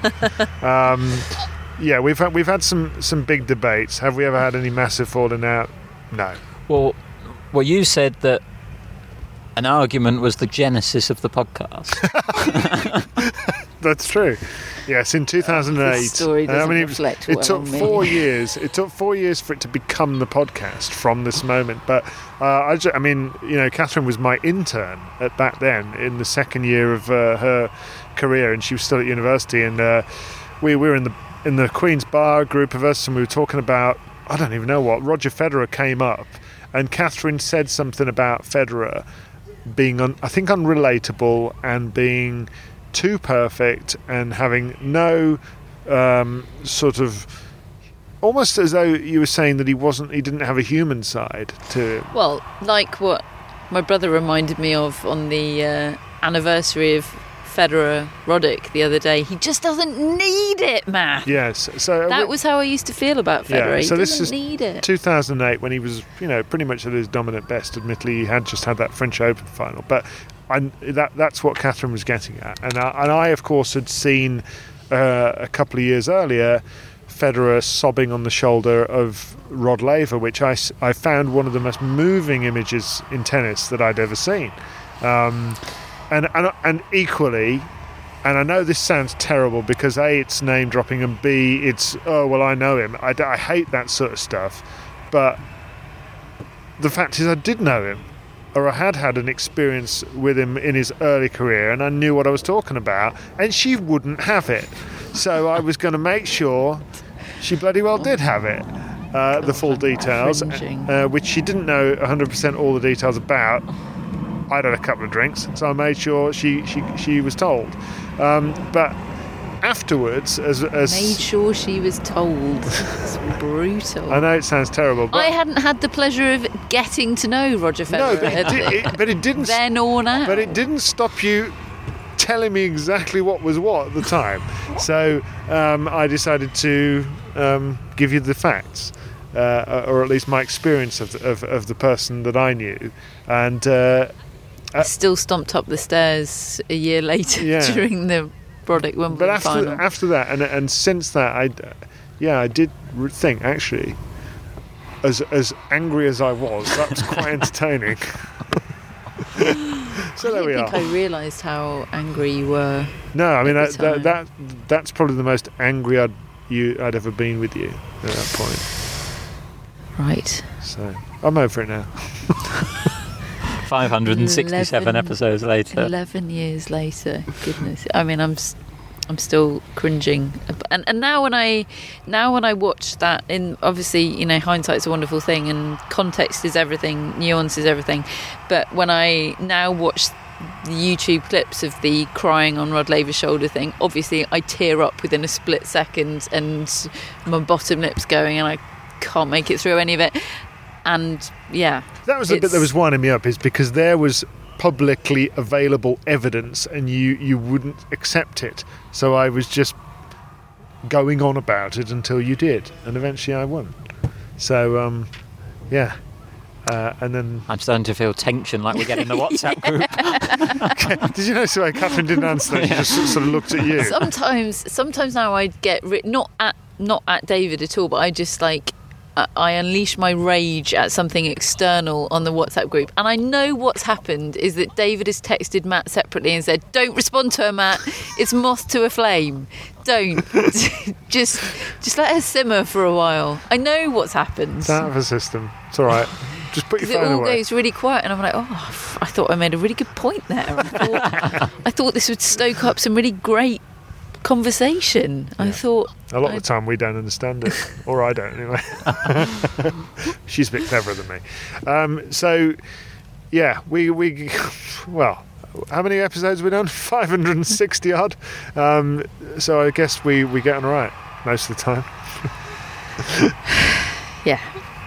[SPEAKER 9] We've had some big debates. Have we ever had any massive falling out? No.
[SPEAKER 12] Well, you said that an argument was the genesis of the podcast.
[SPEAKER 9] That's true. Yes, in 2008.
[SPEAKER 10] The story doesn't reflect well
[SPEAKER 9] it took
[SPEAKER 10] on me.
[SPEAKER 9] 4 years. It took 4 years for it to become the podcast from this moment. But Catherine was my intern back then in the second year of her career, and she was still at university. And we were in the Queen's Bar, a group of us, and we were talking about, I don't even know what. Roger Federer came up, and Catherine said something about Federer being, unrelatable and being too perfect and having no sort of, almost as though you were saying that he didn't have a human side to him.
[SPEAKER 10] Well, like what my brother reminded me of on the anniversary of Federer Roddick the other day. He just doesn't need it, Matt.
[SPEAKER 9] Yes, so
[SPEAKER 10] that was how I used to feel about Federer.
[SPEAKER 9] Yeah, so
[SPEAKER 10] he
[SPEAKER 9] this
[SPEAKER 10] doesn't
[SPEAKER 9] is
[SPEAKER 10] need it.
[SPEAKER 9] 2008 when he was, pretty much at his dominant best. Admittedly, he had just had that French Open final, but that's what Catherine was getting at. And I, of course, had seen a couple of years earlier Federer sobbing on the shoulder of Rod Laver, which I found one of the most moving images in tennis that I'd ever seen. And equally, and I know this sounds terrible because A, it's name dropping, and B, it's, oh, well, I know him. I hate that sort of stuff. But the fact is I did know him, or I had an experience with him in his early career, and I knew what I was talking about, and she wouldn't have it. So I was going to make sure she bloody well did have it. The full details, which she didn't know 100% all the details about. I'd had a couple of drinks, so I made sure she was told. But afterwards, as
[SPEAKER 10] made sure she was told. It's brutal.
[SPEAKER 9] I know it sounds terrible, but
[SPEAKER 10] I hadn't had the pleasure of getting to know Roger Federer.
[SPEAKER 9] No, but it didn't.
[SPEAKER 10] Then or now.
[SPEAKER 9] But it didn't stop you telling me exactly what was what at the time. So I decided to give you the facts. Or at least my experience of the person that I knew, and
[SPEAKER 10] still stomped up the stairs a year later during the Roddick Wimbledon final.
[SPEAKER 9] But after that, and since that, I did think actually, as angry as I was, that was quite entertaining. So there we are.
[SPEAKER 10] I don't think I realised how angry you were.
[SPEAKER 9] No, I mean that's probably the most angry I'd ever been with you at that point.
[SPEAKER 10] Right.
[SPEAKER 9] So I'm over it now.
[SPEAKER 12] 567 episodes later.
[SPEAKER 10] 11 years later. Goodness. I mean, I'm still cringing. And now when I watch that, in obviously, hindsight's a wonderful thing, and context is everything, nuance is everything. But when I now watch the YouTube clips of the crying on Rod Laver's shoulder thing, obviously I tear up within a split second, and my bottom lip's going, and I can't make it through any of it. And
[SPEAKER 9] that was the bit that was winding me up, is because there was publicly available evidence and you wouldn't accept it, so I was just going on about it until you did, and eventually I won. So and then
[SPEAKER 12] I'm starting to feel tension, like we're getting the WhatsApp group.
[SPEAKER 9] Did you notice why Catherine didn't answer that? She just sort of looked at you.
[SPEAKER 10] Sometimes now I get not at David at all, but I just I unleash my rage at something external on the WhatsApp group, and I know what's happened is that David has texted Matt separately and said, "Don't respond to her, Matt. It's moth to a flame. Don't. just let her simmer for a while." I know what's happened.
[SPEAKER 9] It's out of the system. It's all right. Just put your
[SPEAKER 10] Because it
[SPEAKER 9] phone
[SPEAKER 10] all
[SPEAKER 9] away.
[SPEAKER 10] goes really quiet, and I'm like, oh, I thought I made a really good point there. I thought this would stoke up some really great conversation. I thought
[SPEAKER 9] A lot of the time we don't understand it, or I don't anyway. She's a bit cleverer than me. So, yeah, we well, how many episodes have we done? 560 odd. So I guess we get on right most of the time.
[SPEAKER 10] yeah.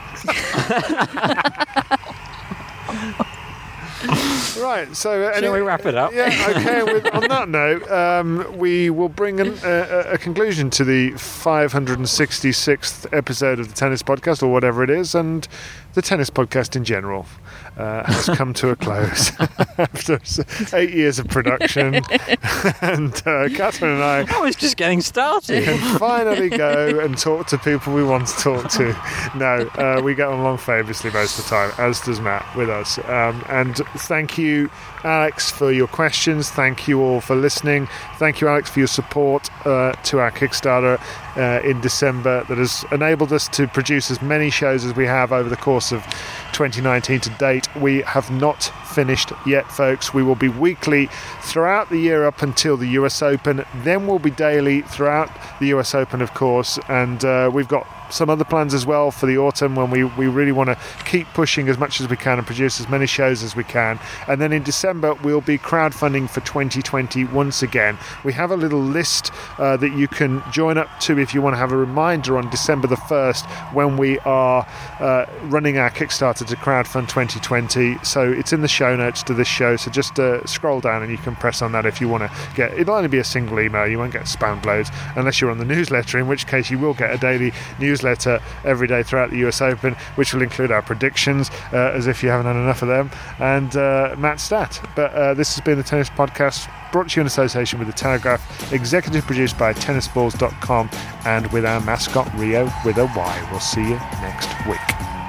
[SPEAKER 9] Right, so
[SPEAKER 12] Shall we wrap it up?
[SPEAKER 9] Yeah, okay. On that note, we will bring a conclusion to the 566th episode of the Tennis Podcast, or whatever it is, and the Tennis Podcast in general has come to a close after 8 years of production. And Catherine and I
[SPEAKER 12] was just getting started.
[SPEAKER 9] can finally go and talk to people we want to talk to. No, we get on along famously most of the time, as does Matt with us. And thank you, Alex, for your questions. Thank you all for listening. Thank you, Alex, for your support to our Kickstarter in December that has enabled us to produce as many shows as we have over the course of 2019 to date. We have not finished yet, folks. We will be weekly throughout the year up until the US Open. Then we'll be daily throughout the US Open, of course. And we've got some other plans as well for the autumn, when we really want to keep pushing as much as we can and produce as many shows as we can. And then in December we'll be crowdfunding for 2020 once again. We have a little list that you can join up to if you want to have a reminder on December the 1st when we are running our Kickstarter to crowdfund 2020. So it's in the show notes to this show, so just scroll down and you can press on that if you want to get. It'll only be a single email, you won't get spam loads unless you're on the newsletter, in which case you will get a daily newsletter every day throughout the US Open, which will include our predictions, as if you haven't had enough of them, and Matt's stat. But this has been the Tennis Podcast, brought to you in association with The Telegraph, executive produced by tennisballs.com, and with our mascot Rio with a Y. We'll see you next week.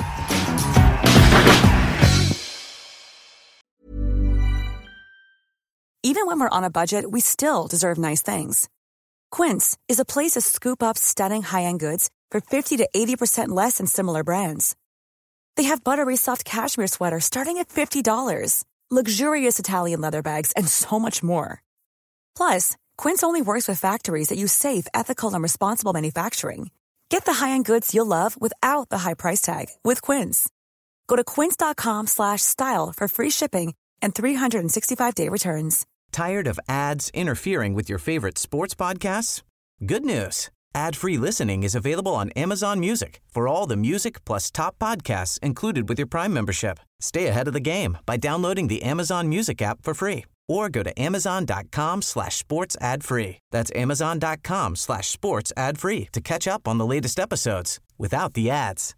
[SPEAKER 13] Even when we're on a budget, we still deserve nice things. Quince is a place to scoop up stunning high-end goods for 50 to 80% less than similar brands. They have buttery soft cashmere sweaters starting at $50, luxurious Italian leather bags, and so much more. Plus, Quince only works with factories that use safe, ethical, and responsible manufacturing. Get the high-end goods you'll love without the high price tag with Quince. Go to quince.com/style for free shipping and 365-day returns.
[SPEAKER 3] Tired of ads interfering with your favorite sports podcasts? Good news. Ad-free listening is available on Amazon Music for all the music plus top podcasts included with your Prime membership. Stay ahead of the game by downloading the Amazon Music app for free, or go to amazon.com/sports ad free. That's amazon.com/sports ad free to catch up on the latest episodes without the ads.